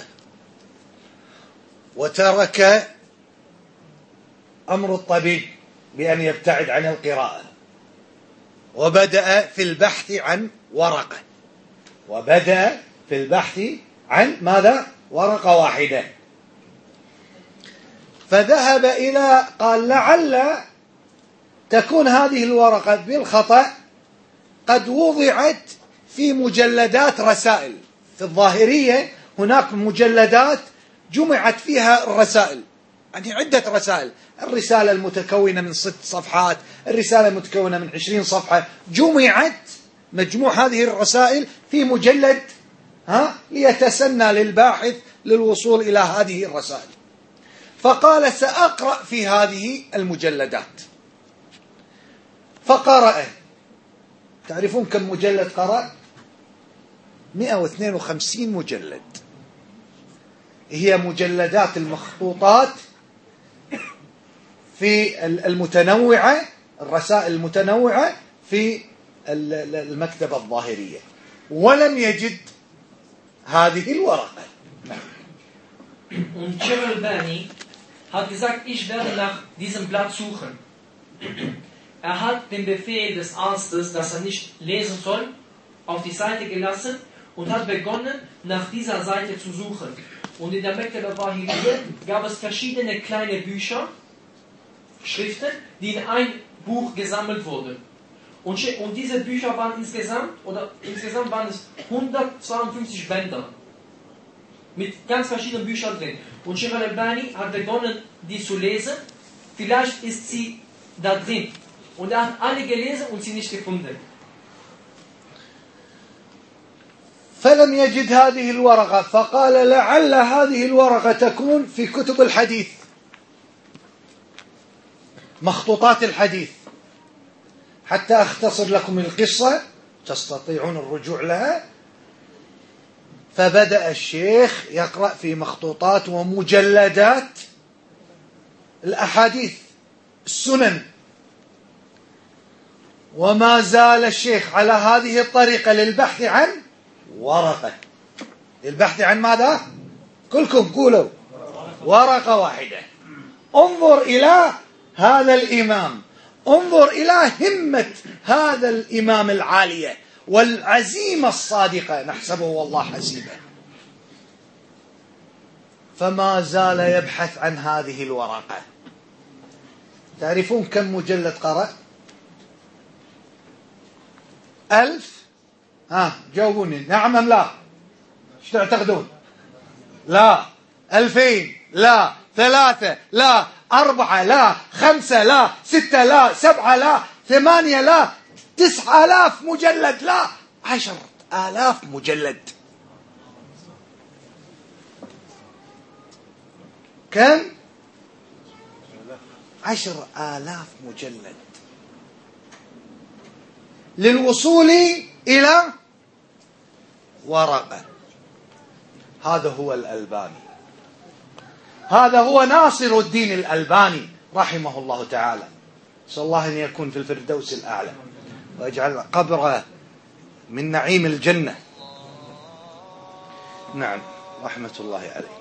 وترك أمر الطبيب بأن يبتعد عن القراءة، وبدأ في البحث عن ورقة، وبدأ في البحث عن ماذا؟ ورقة واحدة. فذهب إلى قال لعل تكون هذه الورقة بالخطأ قد وضعت في مجلدات رسائل. في الظاهرية هناك مجلدات جمعت فيها الرسائل، يعني عدة رسائل، الرسالة المتكونة من ست صفحات، الرسالة المتكونة من عشرين صفحة، جمعت مجموع هذه الرسائل في مجلد ها ليتسنى للباحث للوصول إلى هذه الرسائل. فقال سأقرأ في هذه المجلدات، فقرأ. تعرفون كم مجلد قرأ؟ مئة واثنين وخمسين مجلد، هي مجلدات المخطوطات في المتنوعة، الرسائل المتنوعة في المكتبة الظاهرية، ولم يجد هذه الورقة. Und Sheikh Albani hat gesagt, ich werde nach diesem Blatt suchen. Er hat den Befehl des Arztes, dass er nicht lesen soll, auf die Seite gelassen und hat begonnen, nach dieser Seite zu suchen. Und in der Mektaba Bahiriyya gab es verschiedene kleine Bücher, Schriften, die in ein Buch gesammelt wurden. Und, und diese Bücher waren insgesamt, oder insgesamt waren es hundertzweiundfünfzig Bänder. Mit ganz verschiedenen Büchern drin. Und Sheikh Albani hat begonnen, die zu lesen. Vielleicht ist sie da drin. Und er hat alle gelesen und sie nicht gefunden. فلم يجد هذه الورقة، فقال لعل هذه الورقة تكون في كتب الحديث، مخطوطات الحديث. حتى أختصر لكم القصة تستطيعون الرجوع لها. فبدأ الشيخ يقرأ في مخطوطات ومجلدات الأحاديث السنن، وما زال الشيخ على هذه الطريقة للبحث عن ورقة. البحث عن ماذا؟ كلكم قولوا ورقة واحدة. انظر إلى هذا الإمام، انظر إلى همة هذا الإمام العالية والعزيمة الصادقة، نحسبه والله حسيبه. فما زال يبحث عن هذه الورقة تعرفون كم مجلد قرأ؟ ألف؟ ها جاوبوني، نعم أم لا؟ ايش تعتقدون؟ لا. ألفين؟ لا. ثلاثة؟ لا. أربعة؟ لا. خمسة؟ لا. ستة؟ لا. سبعة؟ لا. ثمانية؟ لا. تسعة آلاف مجلد؟ لا. عشر آلاف مجلد. كم؟ عشر آلاف مجلد للوصول إلى ورقة. هذا هو الألباني، هذا هو ناصر الدين الألباني رحمه الله تعالى. نسأل الله أن يكون في الفردوس الأعلى ويجعل قبره من نعيم الجنة. نعم رحمة الله عليه.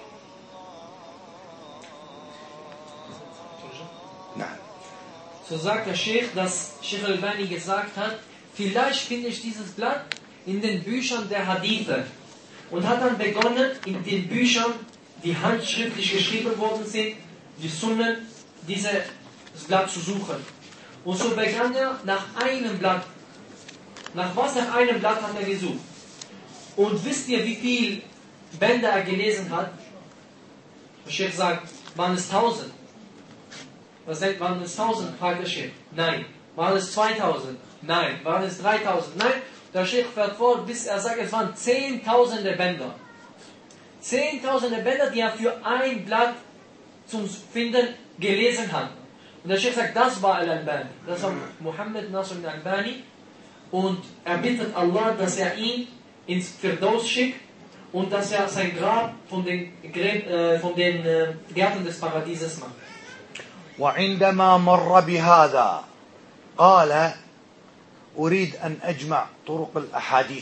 نعم. So sagt der Sheikh, dass Sheikh Al-Albani gesagt hat, vielleicht finde ich dieses Blatt in den Büchern der Hadithe. Und hat dann begonnen, in den Büchern, die handschriftlich geschrieben worden sind, die Sunnen, dieses Blatt zu suchen. Und so begann er nach einem Blatt. Nach was? Nach einem Blatt hat er gesucht. Und wisst ihr, wie viel Bände er gelesen hat? Der Sheikh sagt, waren es tausend? Was denkt, waren es tausend? Fragt der Sheikh. Nein. Waren es zweitausend? Nein. Waren es dreitausend? Nein. Der Sheikh fährt fort, bis er sagt, es waren zehntausende Bänder. Zehntausende Bänder, die er für ein Blatt zum Finden gelesen hat. Und der Sheikh sagt, das war Al-Albani. Das war Muhammad Nasr al-Albani. Und er bittet Allah, dass er ihn ins Firdaus schickt und dass er sein Grab von den, äh, von den äh, Gärten des Paradieses macht. وعندما مر بهذا قال أريد أن أجمع طرق الأحاديث،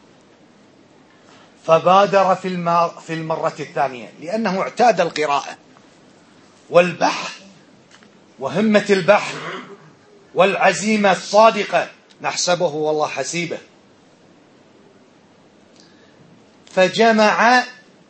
فبادر في في المرة الثانية لأنه اعتاد القراءة والبحث وهمة البحث والعزيمة الصادقة، نحسبه والله حسيبه، فجمع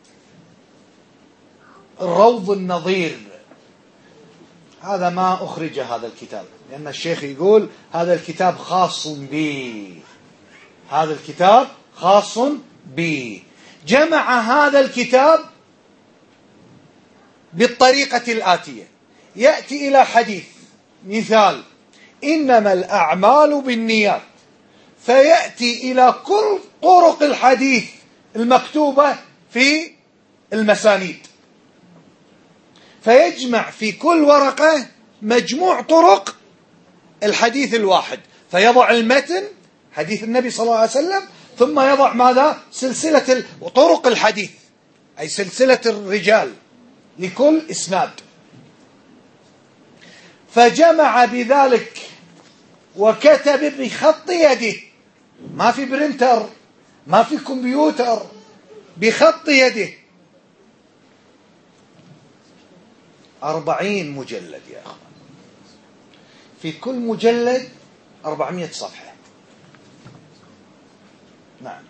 الروض النظير. هذا ما أخرج هذا الكتاب، لأن الشيخ يقول هذا الكتاب خاص بي، هذا الكتاب خاص بي. جمع هذا الكتاب بالطريقة الآتية: يأتي إلى حديث مثال إنما الأعمال بالنيات، فيأتي إلى كل طرق الحديث المكتوبة في المسانيد، فيجمع في كل ورقة مجموع طرق الحديث الواحد، فيضع المتن حديث النبي صلى الله عليه وسلم، ثم يضع ماذا؟ سلسلة طرق الحديث، أي سلسلة الرجال لكل إسناد. فجمع بذلك وكتب بخط يده، ما في برينتر، ما في كمبيوتر، بخط يده، أربعين مجلد يا أخوان، في كل مجلد أربعمائة صفحة. نعم.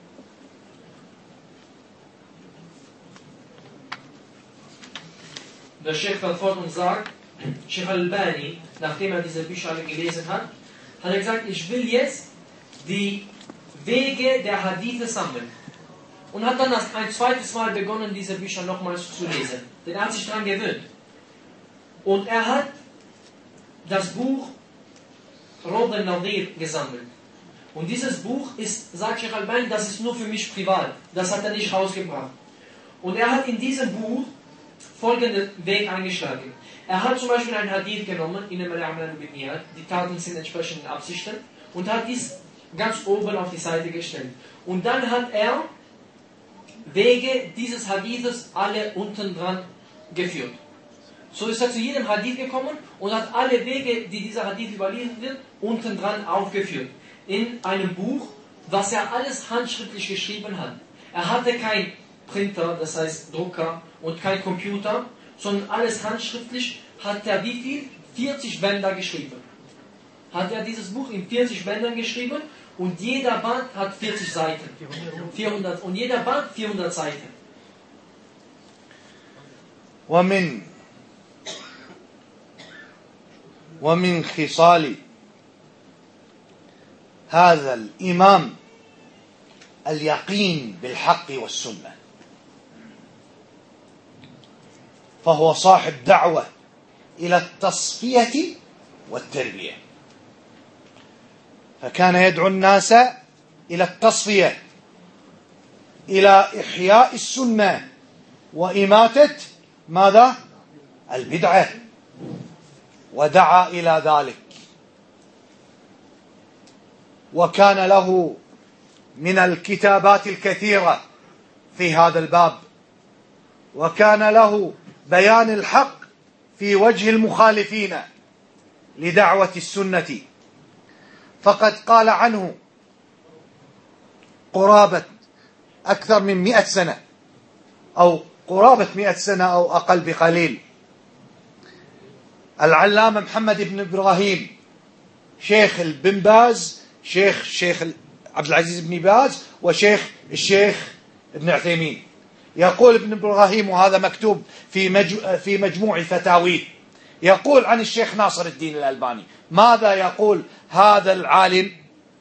Der Sheikh fährt fort und sagt, Sheikh Al-Albani, nachdem er diese Bücher alle gelesen hat, hat er gesagt, ich will jetzt die Wege der Hadithe sammeln. Und hat dann ein zweites Mal begonnen, diese Bücher nochmals zu lesen. Denn er hat sich daran gewöhnt. Und er hat das Buch Rawd al-Nadir gesammelt. Und dieses Buch ist, sagt Sheikh Al-Albani, das ist nur für mich privat. Das hat er nicht rausgebracht. Und er hat in diesem Buch folgenden Weg eingeschlagen. Er hat zum Beispiel einen Hadith genommen, die Taten sind entsprechenden Absichten, und hat dies ganz oben auf die Seite gestellt. Und dann hat er Wege dieses Hadithes alle unten dran geführt. So ist er zu jedem Hadith gekommen und hat alle Wege, die dieser Hadith überliefert wird, unten dran aufgeführt. In einem Buch, was er alles handschriftlich geschrieben hat. Er hatte kein Printer, das heißt Drucker, und kein Computer, sondern alles handschriftlich. Hat er wie viel? vierzig Bänder geschrieben. Hat er dieses Buch in vierzig Bändern geschrieben und jeder Band hat vierzig Seiten. vierhundert, und jeder Band vierhundert Seiten. ومن ومن خصال هذا الإمام اليقين بالحق والسنة، فهو صاحب دعوة إلى التصفية والتربية، فكان يدعو الناس إلى التصفية، إلى إحياء السنة وإماتة ماذا؟ البدعة، ودعا إلى ذلك. وكان له من الكتابات الكثيرة في هذا الباب، وكان له بيان الحق في وجه المخالفين لدعوة السنة، فقد قال عنه قرابة أكثر من مئة سنة أو قرابة مئة سنة أو أقل بقليل، العلامة محمد بن إبراهيم شيخ بن باز، شيخ شيخ عبد العزيز بن باز وشيخ الشيخ ابن عثيمين، يقول ابن إبراهيم، وهذا مكتوب في في مجموع فتاويه، يقول عن الشيخ ناصر الدين الألباني، ماذا يقول هذا العالم؟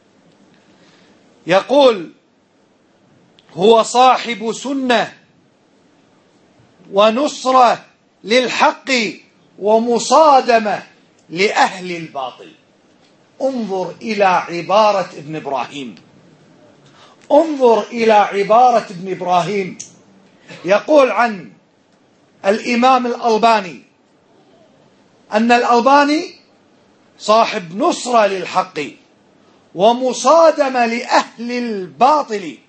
يقول: هو صاحب سنة ونصرة للحق ومصادمة لأهل الباطل. انظر إلى عبارة ابن إبراهيم، انظر إلى عبارة ابن إبراهيم، يقول عن الإمام الألباني أن الألباني صاحب نصرة للحق ومصادمة لأهل الباطل،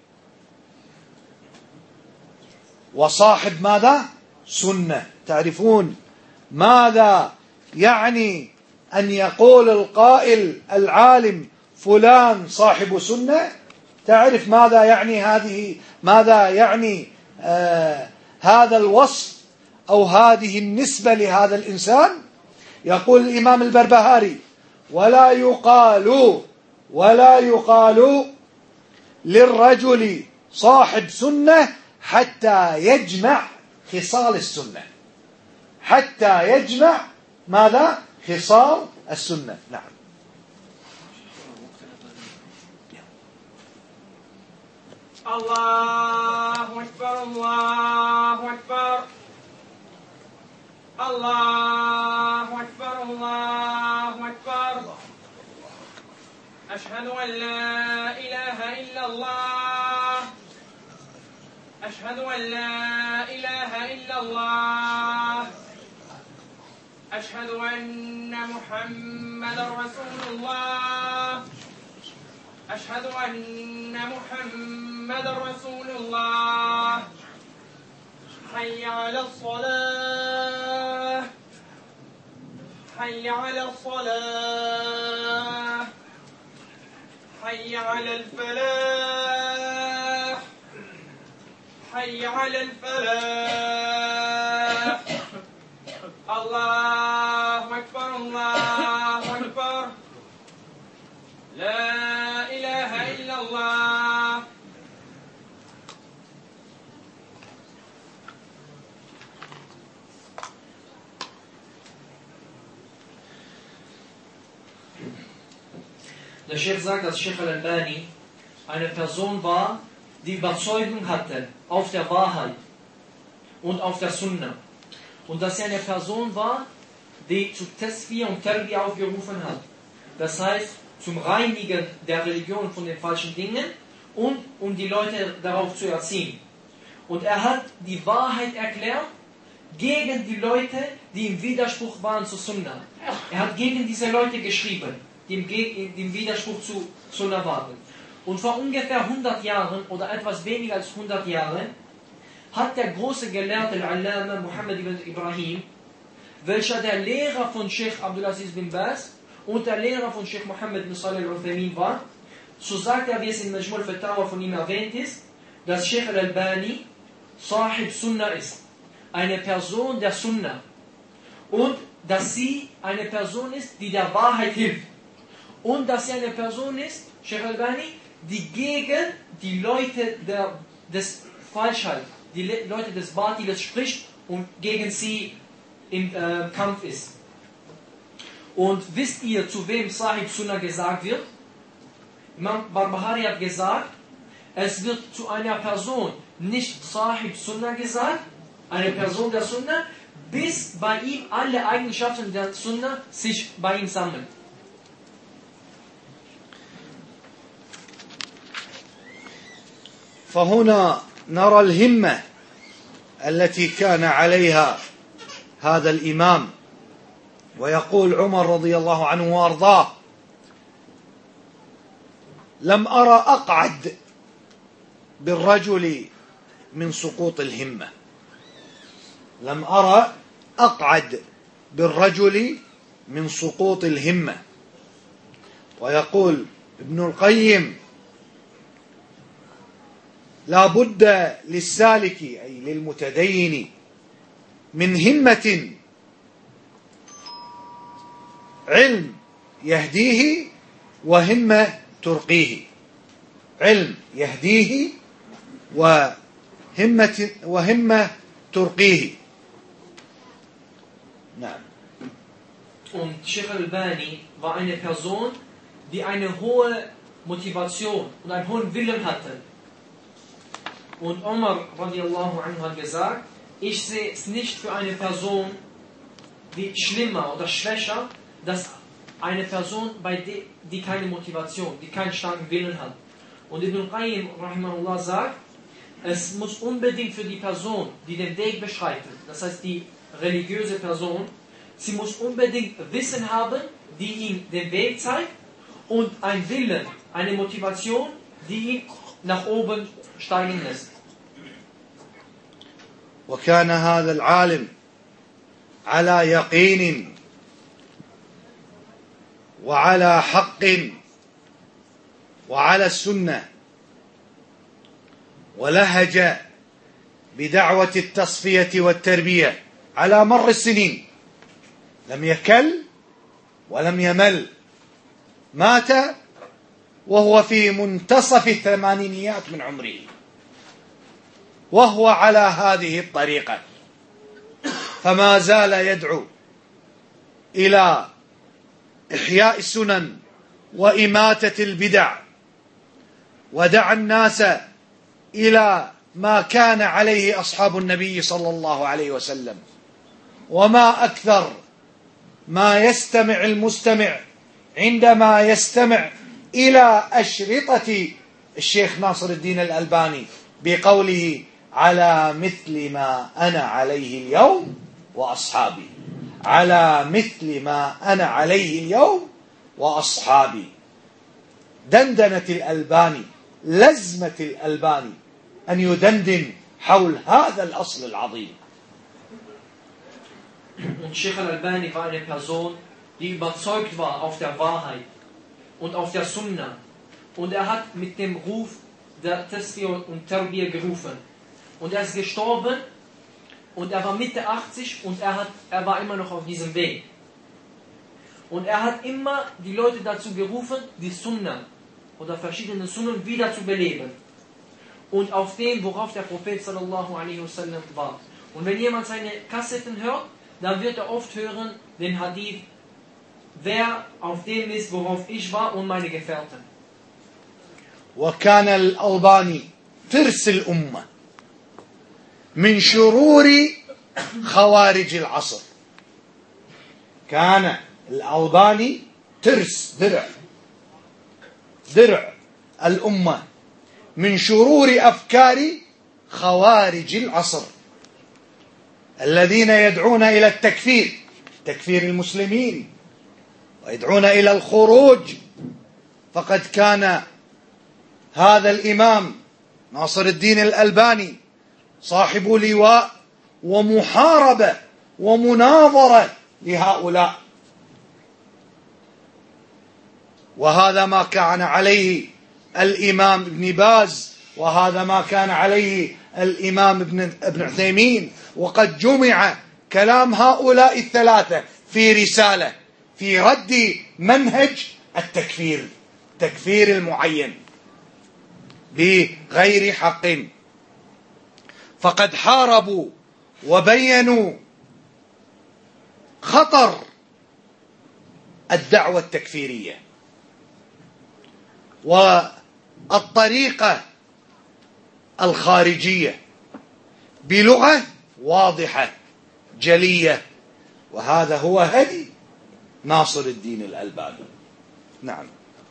وصاحب ماذا؟ سنة. تعرفون ماذا يعني أن يقول القائل العالم فلان صاحب سنة؟ تعرف ماذا يعني هذه ماذا يعني آه هذا الوصف أو هذه النسبة لهذا الإنسان؟ يقول الإمام البربهاري: ولا يقال ولا يقال للرجل صاحب سنة حتى يجمع خصال السنة، حتى يجمع ماذا؟ خصال السنة. نعم. الله أكبر الله أكبر الله أكبر الله أكبر. أشهد أن لا إله إلا الله أشهد أن لا إله إلا الله أشهد أن محمدا رسول الله أشهد أن محمدا رسول الله. حي على الصلاة حي على الصلاة حي على الفلاح حي على الفلاح. الله أكبر الله أكبر. لا إله إلا الله. Der Sheikh sagt, dass Sheikh al-Albani eine Person war, die Überzeugung hatte auf der Wahrheit und auf der Sunna. Und dass er eine Person war, die zu Tasfiyah und Tarbiyah aufgerufen hat. Das heißt, zum Reinigen der Religion von den falschen Dingen und um die Leute darauf zu erziehen. Und er hat die Wahrheit erklärt gegen die Leute, die im Widerspruch waren zu Sunna. Er hat gegen diese Leute geschrieben, die im, die im Widerspruch zu Sunna waren. Und vor ungefähr hundert Jahren oder etwas weniger als hundert Jahren hat der große Gelehrte Al-Allama Muhammad ibn Ibrahim, welcher der Lehrer von Sheikh Abdulaziz bin Baz und der Lehrer von Sheikh Muhammad bin Salih al-Uthaymin war, so sagt er, wie es in Majmul Fatawa von ihm erwähnt ist, dass Sheikh al-Albani Sahib Sunnah ist, eine Person der Sunnah, und dass sie eine Person ist, die der Wahrheit hilft, und dass sie eine Person ist, Sheikh al-Albani, die gegen die Leute der, des Falschheit, die Le Leute des Batiles spricht und gegen sie im äh, Kampf ist. Und wisst ihr, zu wem Sahib Sunnah gesagt wird? Imam Barbahari hat gesagt, es wird zu einer Person nicht Sahib Sunnah gesagt, eine Person der Sunnah, bis bei ihm alle Eigenschaften der Sunnah sich bei ihm sammeln. فهنا نرى الهمة التي كان عليها هذا الإمام. ويقول عمر رضي الله عنه وارضاه: لم أرى أقعد بالرجل من سقوط الهمة. لم أرى أقعد بالرجل من سقوط الهمة. ويقول ابن القيم: لا بد للسالك أي للمتدين من همة، علم يهديه وهمة ترقيه. علم يهديه وهمة وهمة ترقيه. نعم. Und Sheikh al-Albani war eine Person, die eine hohe Motivation und einen hohen Willen hatte. Und Umar radiallahu anhu hat gesagt, ich sehe es nicht für eine Person wie schlimmer oder schwächer, dass eine Person, bei der, die keine Motivation, die keinen starken Willen hat. Und Ibn Qayyim rahimahullah sagt, es muss unbedingt für die Person, die den Weg beschreitet, das heißt die religiöse Person, sie muss unbedingt Wissen haben, die ihm den Weg zeigt, und ein Willen, eine Motivation, die ihn nach oben steigen lässt. وكان هذا العالم على يقين وعلى حق وعلى السنة، ولهج بدعوة التصفية والتربية على مر السنين، لم يكل ولم يمل. مات وهو في منتصف الثمانينيات من عمره، وهو على هذه الطريقة، فما زال يدعو إلى إحياء السنن وإماتة البدع، ودعا الناس إلى ما كان عليه أصحاب النبي صلى الله عليه وسلم. وما أكثر ما يستمع المستمع عندما يستمع إلى أشرطة الشيخ ناصر الدين الألباني بقوله: على مثل ما أنا عليه اليوم وأصحابي، على مثل ما أنا عليه اليوم وأصحابي. دندنة الألباني، لزمة الألباني أن يدندن حول هذا الأصل العظيم. Und Sheikh al-Albani war eine Person, die überzeugt war auf der Wahrheit und auf der Sunnah. Und er hat mit dem Ruf der Tasfiyah und Tarbiyah gerufen. Und er ist gestorben und er war Mitte achtzig und er, hat, er war immer noch auf diesem Weg. Und er hat immer die Leute dazu gerufen, die Sunnah oder verschiedene Sunnen wieder zu beleben. Und auf dem, worauf der Prophet sallallahu alaihi wasallam war. Und wenn jemand seine Kassetten hört, dann wird er oft hören den Hadith: wer auf dem ist, worauf ich war und meine Gefährten. وكان الألباني ترس الأمة من شرور خوارج العصر. كان الألباني ترس، درع درع الأمة من شرور أفكار خوارج العصر الذين يدعون إلى التكفير، تكفير المسلمين، ويدعون إلى الخروج. فقد كان هذا الإمام ناصر الدين الألباني صاحب لواء ومحاربة ومناظرة لهؤلاء، وهذا ما كان عليه الإمام ابن باز، وهذا ما كان عليه الإمام ابن ابن عثيمين. وقد جمع كلام هؤلاء الثلاثة في رسالة في رد منهج التكفير، تكفير المعين بغير حق. فقد حاربوا وبينوا خطر الدعوة التكفيرية والطريقة الخارجية بلغة واضحة جلية، وهذا هو هدي ناصر الدين الألباني. نعم.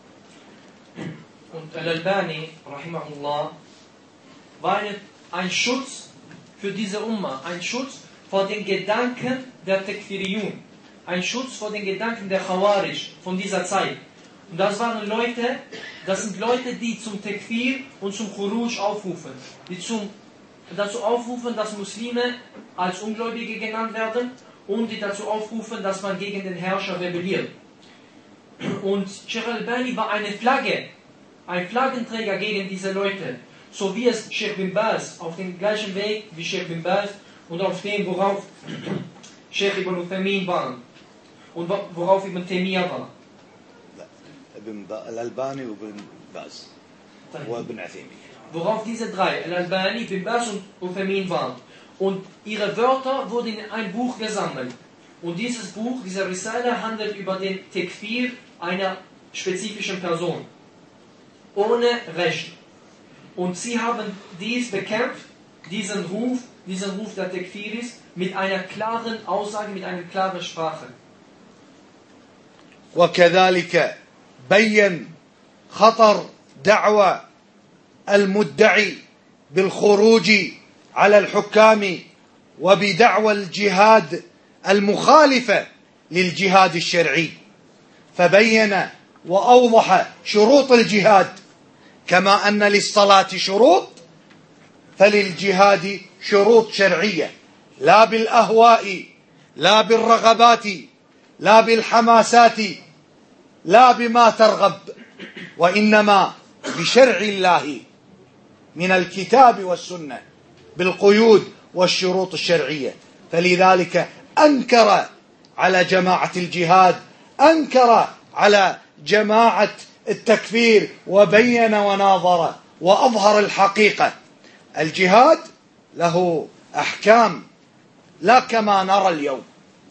Und Al-Albani, rahimahullah, war ein Schutz für diese Umma, ein Schutz vor den Gedanken der Tekfiriyun, ein Schutz vor den Gedanken der Khawarij von dieser Zeit. Und das waren Leute, das sind Leute, die zum Tekfir und zum Khuruj aufrufen, die zum, dazu aufrufen, dass Muslime als Ungläubige genannt werden und die dazu aufrufen, dass man gegen den Herrscher rebelliert. Und Sheikh Al-Albani war eine Flagge, ein Flaggenträger gegen diese Leute, so wie es Sheikh bin Baz auf dem gleichen Weg wie Sheikh bin Baz und auf dem, worauf Sheikh Ibn Uthaymeen war und worauf Ibn Taymiyyah war. Al-Albani und Ibn Baz und Ibn Uthaymeen. Worauf diese drei, Al-Albani, Ibn Baz und Uthaymeen waren. Und ihre Wörter wurden in ein Buch gesammelt. Und dieses Buch, dieser Risale, handelt über den Tekfir einer spezifischen Person. Ohne Recht. Und sie haben dies bekämpft, diesen Ruf, diesen Ruf der Tekfiris, mit einer klaren Aussage, mit einer klaren Sprache. وكذلك بين خطر دعوى المدعي بالخروج على الحكام وبدعوى الجهاد المخالفة للجهاد الشرعي، فبين وأوضح شروط الجهاد، كما أن للصلاة شروط فللجهاد شروط شرعية، لا بالأهواء، لا بالرغبات، لا بالحماسات، لا بما ترغب، وإنما بشرع الله من الكتاب والسنة بالقيود والشروط الشرعية. فلذلك أنكر على جماعة الجهاد، أنكر على جماعة التكفير، وبين وناظر وأظهر الحقيقة. الجهاد له أحكام لا كما نرى اليوم.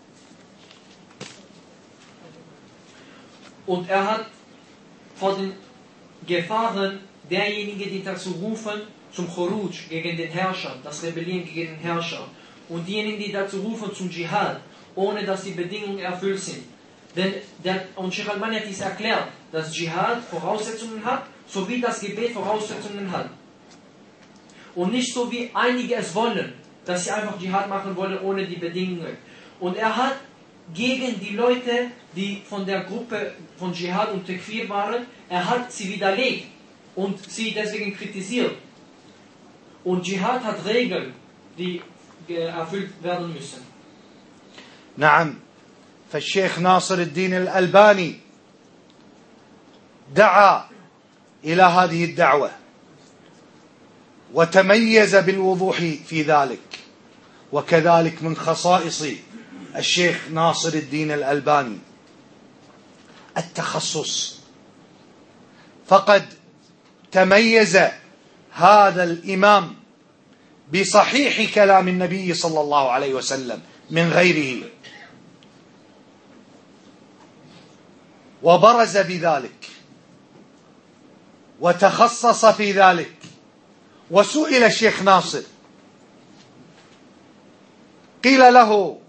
Und er hat vor den Gefahren derjenigen, die dazu rufen, zum Khuruj gegen den Herrscher, das Rebellieren gegen den Herrscher, und diejenigen, die dazu rufen zum Dschihad, ohne dass die Bedingungen erfüllt sind. Denn der, und Sheikh Al-Albani hat dies erklärt, dass Dschihad Voraussetzungen hat, so wie das Gebet Voraussetzungen hat. Und nicht so wie einige es wollen, dass sie einfach Dschihad machen wollen ohne die Bedingungen. Und er hat gegen die Leute, die von der Gruppe von Dschihad und Tekfir waren, er hat sie widerlegt und sie deswegen kritisiert. Und Dschihad hat Regeln, die erfüllt werden müssen. نعم. فالشيخ ناصر الدين الألباني دعا إلى هذه الدعوة وتميز بالوضوح في ذلك. وكذلك من خصائص الشيخ ناصر الدين الألباني التخصص، فقد تميز هذا الإمام بصحيح كلام النبي صلى الله عليه وسلم من غيره، وبرز بذلك وتخصص في ذلك. وسئل الشيخ ناصر، قيل له: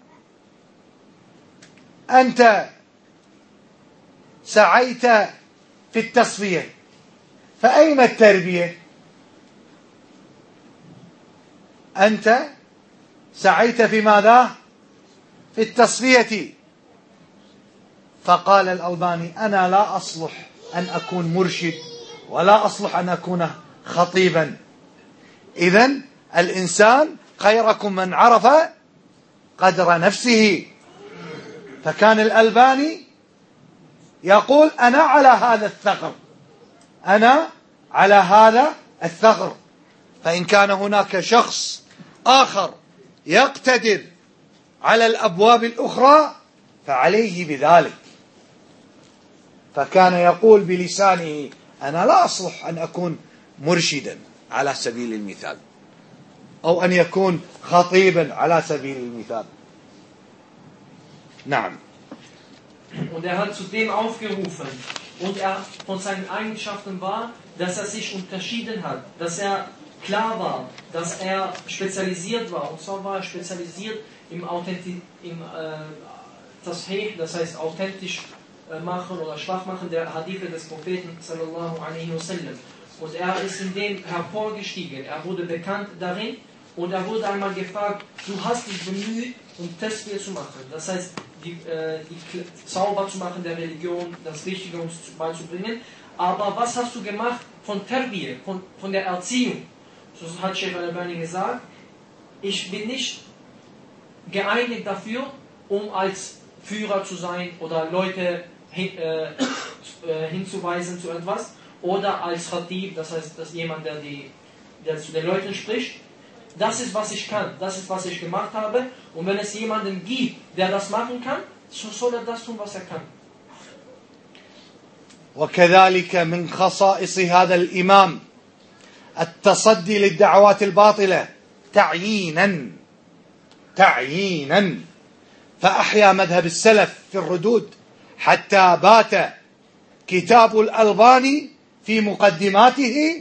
أنت سعيت في التصفية، فأين التربية؟ أنت سعيت في ماذا؟ في التصفية. فقال الألباني: أنا لا أصلح أن أكون مرشد ولا أصلح أن أكون خطيبا. إذن الإنسان خيركم من عرف قدر نفسه. فكان الألباني يقول: أنا على هذا الثغر، أنا على هذا الثغر. فإن كان هناك شخص آخر يقتدر على الأبواب الأخرى فعليه بذلك. فكان يقول بلسانه: أنا لا أصلح أن أكون مرشدا على سبيل المثال، أو أن يكون خطيبا على سبيل المثال. نعم. Und er hat zu dem aufgerufen. Und er von seinen Eigenschaften war, dass er sich unterschieden hat, dass er klar war, dass er spezialisiert war. Und zwar war er spezialisiert im Authenti im äh, Tashih, das heißt authentisch äh, machen oder schwach machen der Hadithe des Propheten sallallahu alaihi wasallam. Und er ist in dem hervorgestiegen. Er wurde bekannt darin und er wurde einmal gefragt, du hast dich bemüht, um Tasbih zu machen. Das heißt, die, äh, die Zauber zu machen der Religion, das Richtige uns beizubringen. Aber was hast du gemacht von Tarbiyah, von, von der Erziehung? So hat Sheikh Al-Albani gesagt, ich bin nicht geeignet dafür, um als Führer zu sein oder Leute hin, äh, hinzuweisen zu etwas oder als Khatib, das heißt, dass jemand, der, die, der zu den Leuten spricht. Das ist, was ich kann, das ist, was ich gemacht habe. Und wenn es jemanden gibt, der das machen kann, so soll er das tun, was er kann. وكذلك من خصائص هذا الإمام التصدي للدعوات الباطلة تعيينا تعيينا فأحيا مذهب السلف في الردود حتى بات كتاب الألباني في مقدماته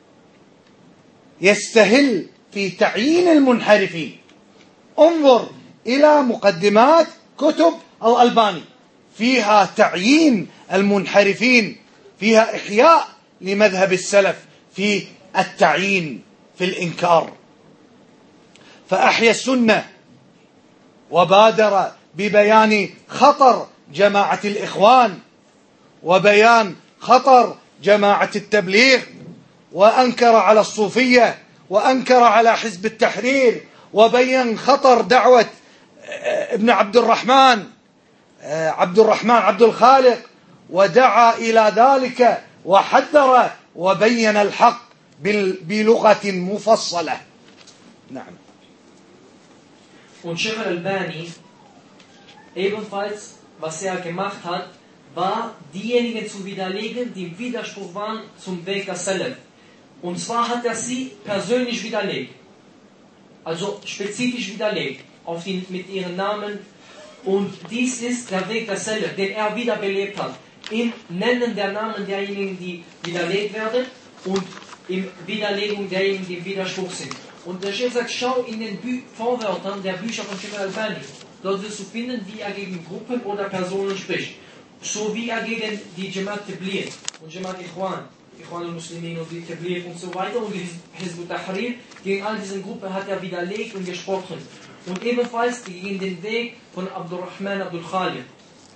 يستهل في تعيين المنحرفين. انظر إلى مقدمات كتب الألباني فيها تعيين المنحرفين، فيها إحياء لمذهب السلف في التعيين في الإنكار. فأحيا السنة وبادر ببيان خطر جماعة الإخوان وبيان خطر جماعة التبليغ، وأنكر على الصوفية وأنكر على حزب التحرير، وبين خطر دعوة ابن عبد الرحمن عبد الرحمن عبد الخالق، ودعا إلى ذلك وحذر وبين الحق بلغة مفصلة. نعم. Und Sheikh Al-Albani, ebenfalls, was er gemacht hat, war, diejenigen zu widerlegen, die im Widerspruch waren zum Weg der Salaf. Und zwar hat er sie persönlich widerlegt. Also spezifisch widerlegt, auf die, mit ihren Namen. Und dies ist der Weg der Salaf, den er wiederbelebt hat. Im Nennen der Namen derjenigen, die widerlegt werden, und im Widerlegung derjenigen, die im Widerspruch sind. Und der Sheikh sagt, schau in den Bü Vorwörtern der Bücher von Sheikh Al-Albani. Dort wirst du finden, wie er gegen Gruppen oder Personen spricht. So wie er gegen die Jamaat Tabligh und Jamaat Ikhwan, Ikhwan al-Muslimin und die Tabligh und so weiter und die Hizb ut-Tahrir, gegen all diese Gruppen hat er widerlegt und gesprochen. Und ebenfalls gegen den Weg von Abdurrahman Abdul Khaliq.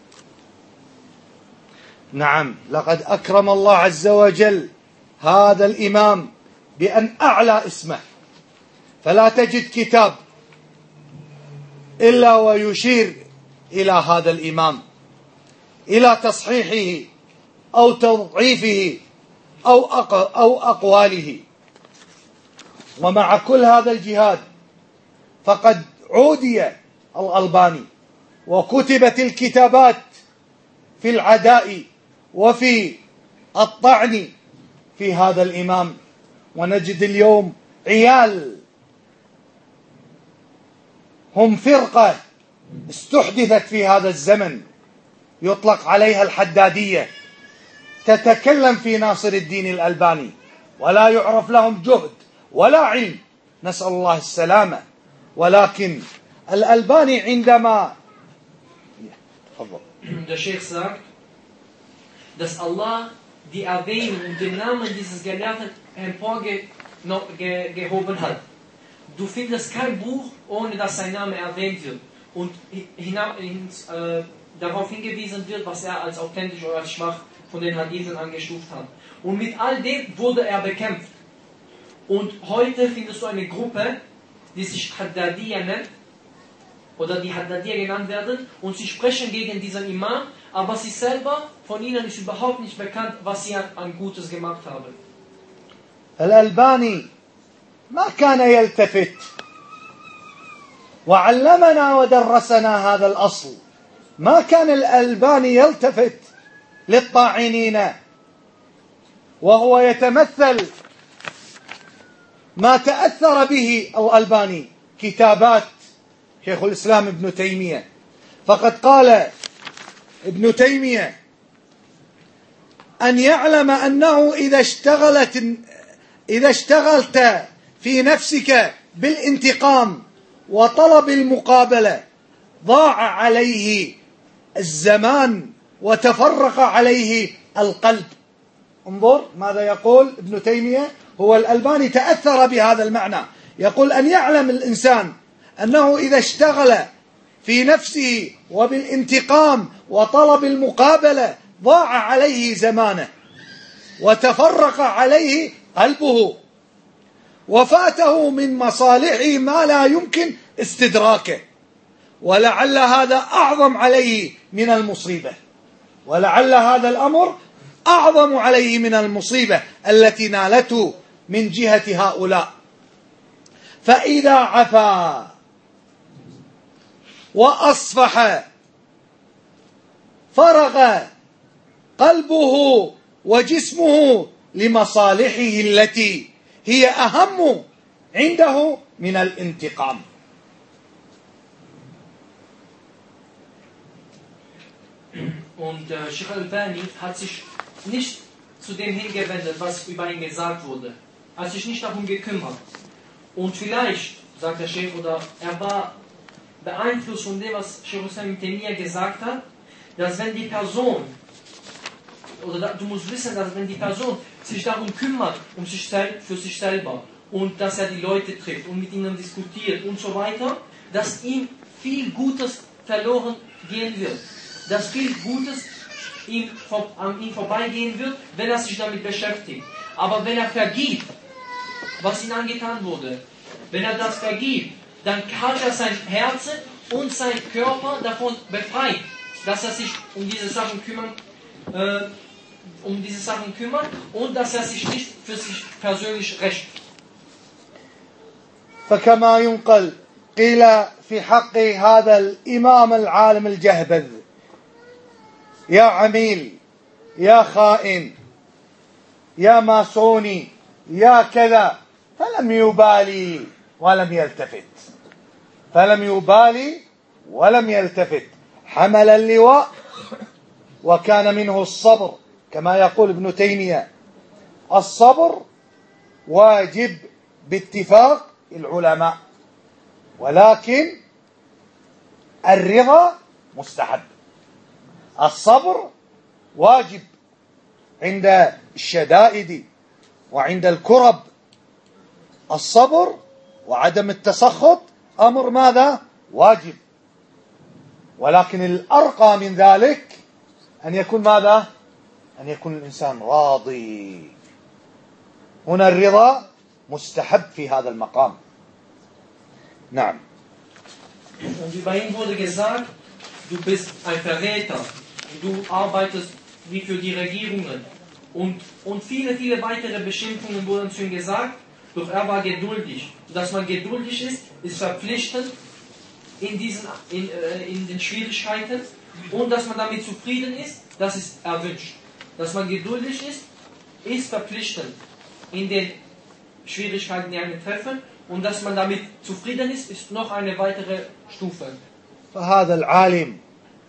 نعم، لقد أكرم الله عز وجل هذا الإمام بأن أعلى اسمه، فلا تجد كتاب إلا ويشير إلى هذا الإمام، إلى تصحيحه أو تضعيفه أو أو أقواله. ومع كل هذا الجهاد فقد عودي الألباني وكتبت الكتابات في العداء وفي الطعن في هذا الإمام. ونجد اليوم عيال هم فرقة استحدثت في هذا الزمن يطلق عليها الحدادية، تتكلم في ناصر الدين الألباني ولا يعرف لهم جهد ولا علم، نسأل الله السلامة. ولكن الألباني عندما Der Sheikh sagt, dass Allah die Erwähnung und den Namen dieses Gelehrten hervorgehoben hat. Du findest kein Buch, ohne dass sein Name erwähnt wird und hina, hin, äh, darauf hingewiesen wird, was er als authentisch oder als schwach von den Hadithen angestuft hat. Und mit all dem wurde er bekämpft. Und heute findest du eine Gruppe, die sich Haddadiyya nennt, oder die Haddadiyya genannt werden, und sie sprechen gegen diesen Imam, aber sie selber, von ihnen ist überhaupt nicht bekannt, was sie an Gutes gemacht haben. Al-Albani ما كان يلتفت وعلمنا ودرسنا هذا الأصل. ما كان الألباني يلتفت للطاعنين، وهو يتمثل ما تأثر به الألباني كتابات شيخ الإسلام ابن تيمية. فقد قال ابن تيمية أن يعلم أنه إذا اشتغلت إذا اشتغلت في نفسك بالانتقام وطلب المقابلة ضاع عليه الزمان وتفرق عليه القلب. انظر ماذا يقول ابن تيمية، هو الألباني تأثر بهذا المعنى، يقول أن يعلم الإنسان أنه إذا اشتغل في نفسه وبالانتقام وطلب المقابلة ضاع عليه زمانه وتفرق عليه قلبه وفاته من مصالحه ما لا يمكن استدراكه، ولعل هذا أعظم عليه من المصيبة، ولعل هذا الأمر أعظم عليه من المصيبة التي نالته من جهة هؤلاء. فإذا عفا وأصفح فرغ قلبه وجسمه لمصالحه التي هي أهم عنده من الانتقام. Und äh, Sheikh al-Albani hat sich nicht zu dem hingewendet, was über ihn gesagt wurde. Hat sich nicht darum gekümmert. Und vielleicht, sagt der Sheikh, oder er war beeinflusst von dem, was Sheikh Hussein ibn Taymiyyah gesagt hat, dass wenn die Person, oder da, du musst wissen, dass wenn die Person sich darum kümmert, um sich für sich selber, und dass er die Leute trifft und mit ihnen diskutiert und so weiter, dass ihm viel Gutes verloren gehen wird. Dass viel Gutes ihm, an ihm vorbeigehen wird, wenn er sich damit beschäftigt. Aber wenn er vergibt, was ihm angetan wurde, wenn er das vergibt, dann kann er sein Herz und sein Körper davon befreien, dass er sich um diese Sachen kümmern, äh, um diese Sachen kümmert und dass er sich nicht für sich persönlich rächt. فكما ينقل قيل في حق هذا الإمام العالم الجهبذ: يا عميل، يا خائن، يا ماسوني، يا كذا، فلم يبالي ولم يلتفت، فلم يبالي ولم يلتفت، حمل اللواء وكان منه الصبر، كما يقول ابن تيمية: الصبر واجب باتفاق العلماء، ولكن الرضا مستحب. الصبر واجب عند الشدائد وعند الكرب، الصبر وعدم التسخط أمر ماذا؟ واجب. ولكن الأرقى من ذلك أن يكون ماذا؟ أن يكون الإنسان راضي. هنا الرضا مستحب في هذا المقام. نعم. Und über ihn wurde gesagt, du bist ein Verräter, du arbeitest wie für die Regierungen. Und, und viele, viele weitere Beschimpfungen wurden zu ihm gesagt, doch er war geduldig. Dass man geduldig ist, ist verpflichtend in, diesen, in, äh, in den Schwierigkeiten, und dass man damit zufrieden ist, das ist erwünscht. Dass man geduldig ist, ist verpflichtend in den Schwierigkeiten, die einen treffen, und dass man damit zufrieden ist, ist noch eine weitere Stufe. فهذا العالم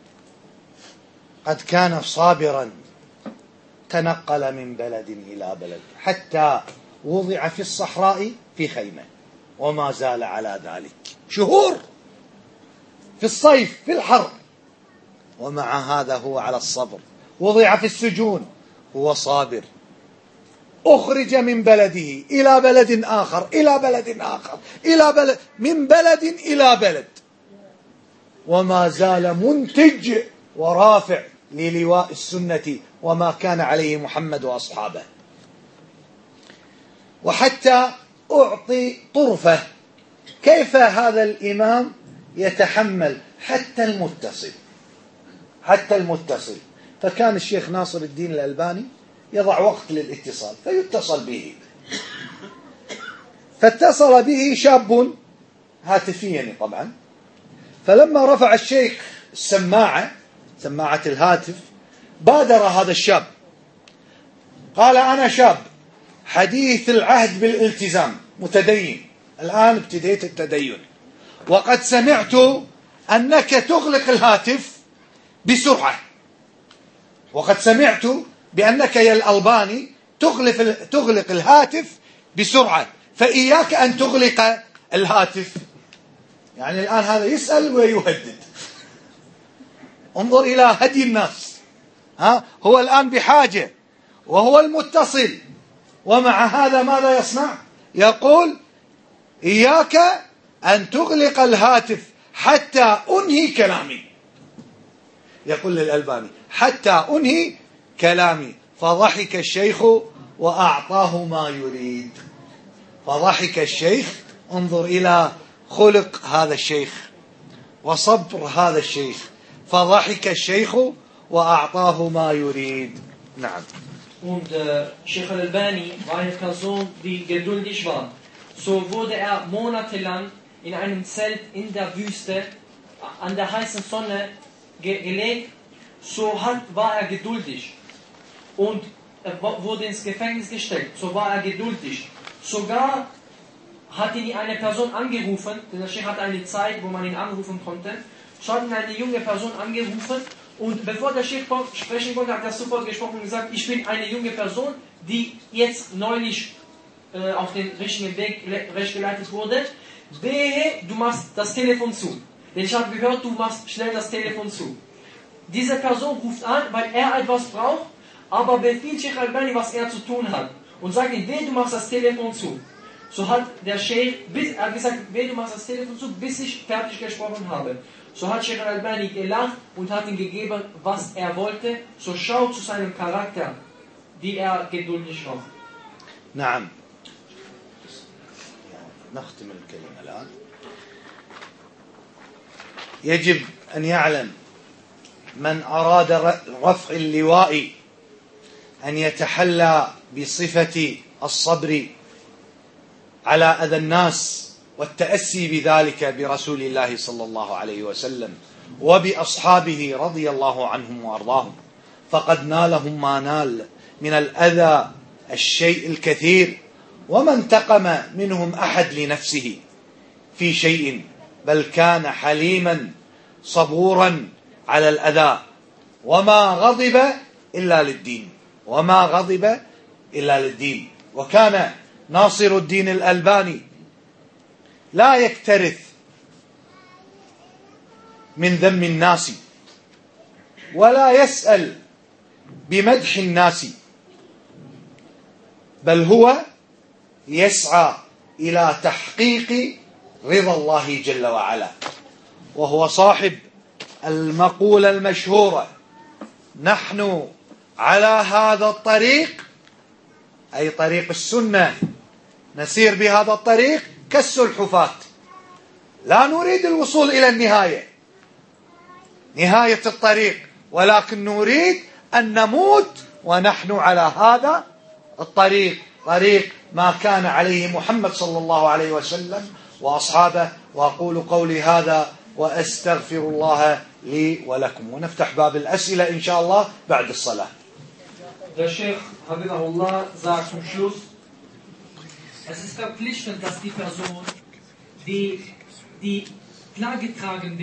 قد كان صابرا، تنقل من بلد إلى بلد حتى وضع في الصحراء في خيمة وما زال على ذلك شهور، في الصيف في الحر، ومع هذا هو على الصبر. وضع في السجون هو صابر، أخرج من بلده إلى بلد آخر إلى بلد آخر إلى بلد، من بلد إلى بلد، وما زال منتج ورافع للواء السنة وما كان عليه محمد وأصحابه. وحتى أعطي طرفة كيف هذا الإمام يتحمل حتى المتصل، حتى المتصل. فكان الشيخ ناصر الدين الألباني يضع وقت للاتصال فيتصل به، فاتصل به شاب هاتفيا طبعا، فلما رفع الشيخ السماعة، سماعة الهاتف، بادر هذا الشاب قال: أنا شاب حديث العهد بالالتزام، متدين، الآن ابتديت التدين، وقد سمعت أنك تغلق الهاتف بسرعة وقد سمعت بأنك يا الألباني تغلق, تغلق الهاتف بسرعة، فإياك أن تغلق الهاتف. يعني الآن هذا يسأل ويهدد. انظر إلى هدي الناس. ها هو الآن بحاجة وهو المتصل، ومع هذا ماذا يصنع؟ يقول إياك أن تغلق الهاتف حتى أنهي كلامي. يقول للألباني حتى أنهي كلامي. فضحك الشيخ وأعطاه ما يريد. فضحك الشيخ. انظر إلى خلق هذا الشيخ وصبر هذا الشيخ. فضحك الشيخ وأعطاه ما يريد. نعم. Und äh, Sheikh al-Albani war eine Person, die geduldig war. So wurde er monatelang in einem Zelt in der Wüste an der heißen Sonne ge gelegt. So hat, war er geduldig. Und er wurde ins Gefängnis gesteckt. So war er geduldig. Sogar hat ihn eine Person angerufen, denn der Sheikh hatte eine Zeit, wo man ihn anrufen konnte. So hat ihn eine junge Person angerufen. Und bevor der Sheikh sprechen konnte, hat er sofort gesprochen und gesagt, ich bin eine junge Person, die jetzt neulich äh, auf den richtigen Weg recht geleitet wurde. Wehe, du machst das Telefon zu. Denn ich habe gehört, du machst schnell das Telefon zu. Diese Person ruft an, weil er etwas braucht, aber befiehlt Sheikh al-Albani, was er zu tun hat. Und sagt ihm, wehe, du machst das Telefon zu. So hat der Sheikh, bis, er hat gesagt, wehe, du machst das Telefon zu, bis ich fertig gesprochen habe. So hat Sheikh al-Albani gelacht und hat ihm gegeben, was er wollte. So schaut zu seinem Charakter, wie er geduldig war. نعم. نختم الكلمة الآن. يجب أن يعلم من أراد رفع اللواء أن يتحلى بصفة الصبر على أذى الناس والتأسي بذلك برسول الله صلى الله عليه وسلم وبأصحابه رضي الله عنهم وأرضاهم، فقد نالهم ما نال من الأذى الشيء الكثير، وما انتقم منهم أحد لنفسه في شيء، بل كان حليما صبورا على الأذى، وما غضب إلا للدين وما غضب إلا للدين. وكان ناصر الدين الألباني لا يكترث من ذم الناس ولا يسأل بمدح الناس، بل هو يسعى إلى تحقيق رضا الله جل وعلا. وهو صاحب المقولة المشهورة: نحن على هذا الطريق، أي طريق السنة، نسير بهذا الطريق كالسلحفاة، لا نريد الوصول إلى النهاية نهاية الطريق، ولكن نريد أن نموت ونحن على هذا الطريق، طريق ما كان عليه محمد صلى الله عليه وسلم وأصحابه. وأقول قولي هذا وأستغفر الله لي ولكم، ونفتح باب الأسئلة إن شاء الله بعد الصلاة. Der Sheikh Habibullah sagt zum Schluss, es ist verpflichtend, dass die Person, die die Klage tragen will,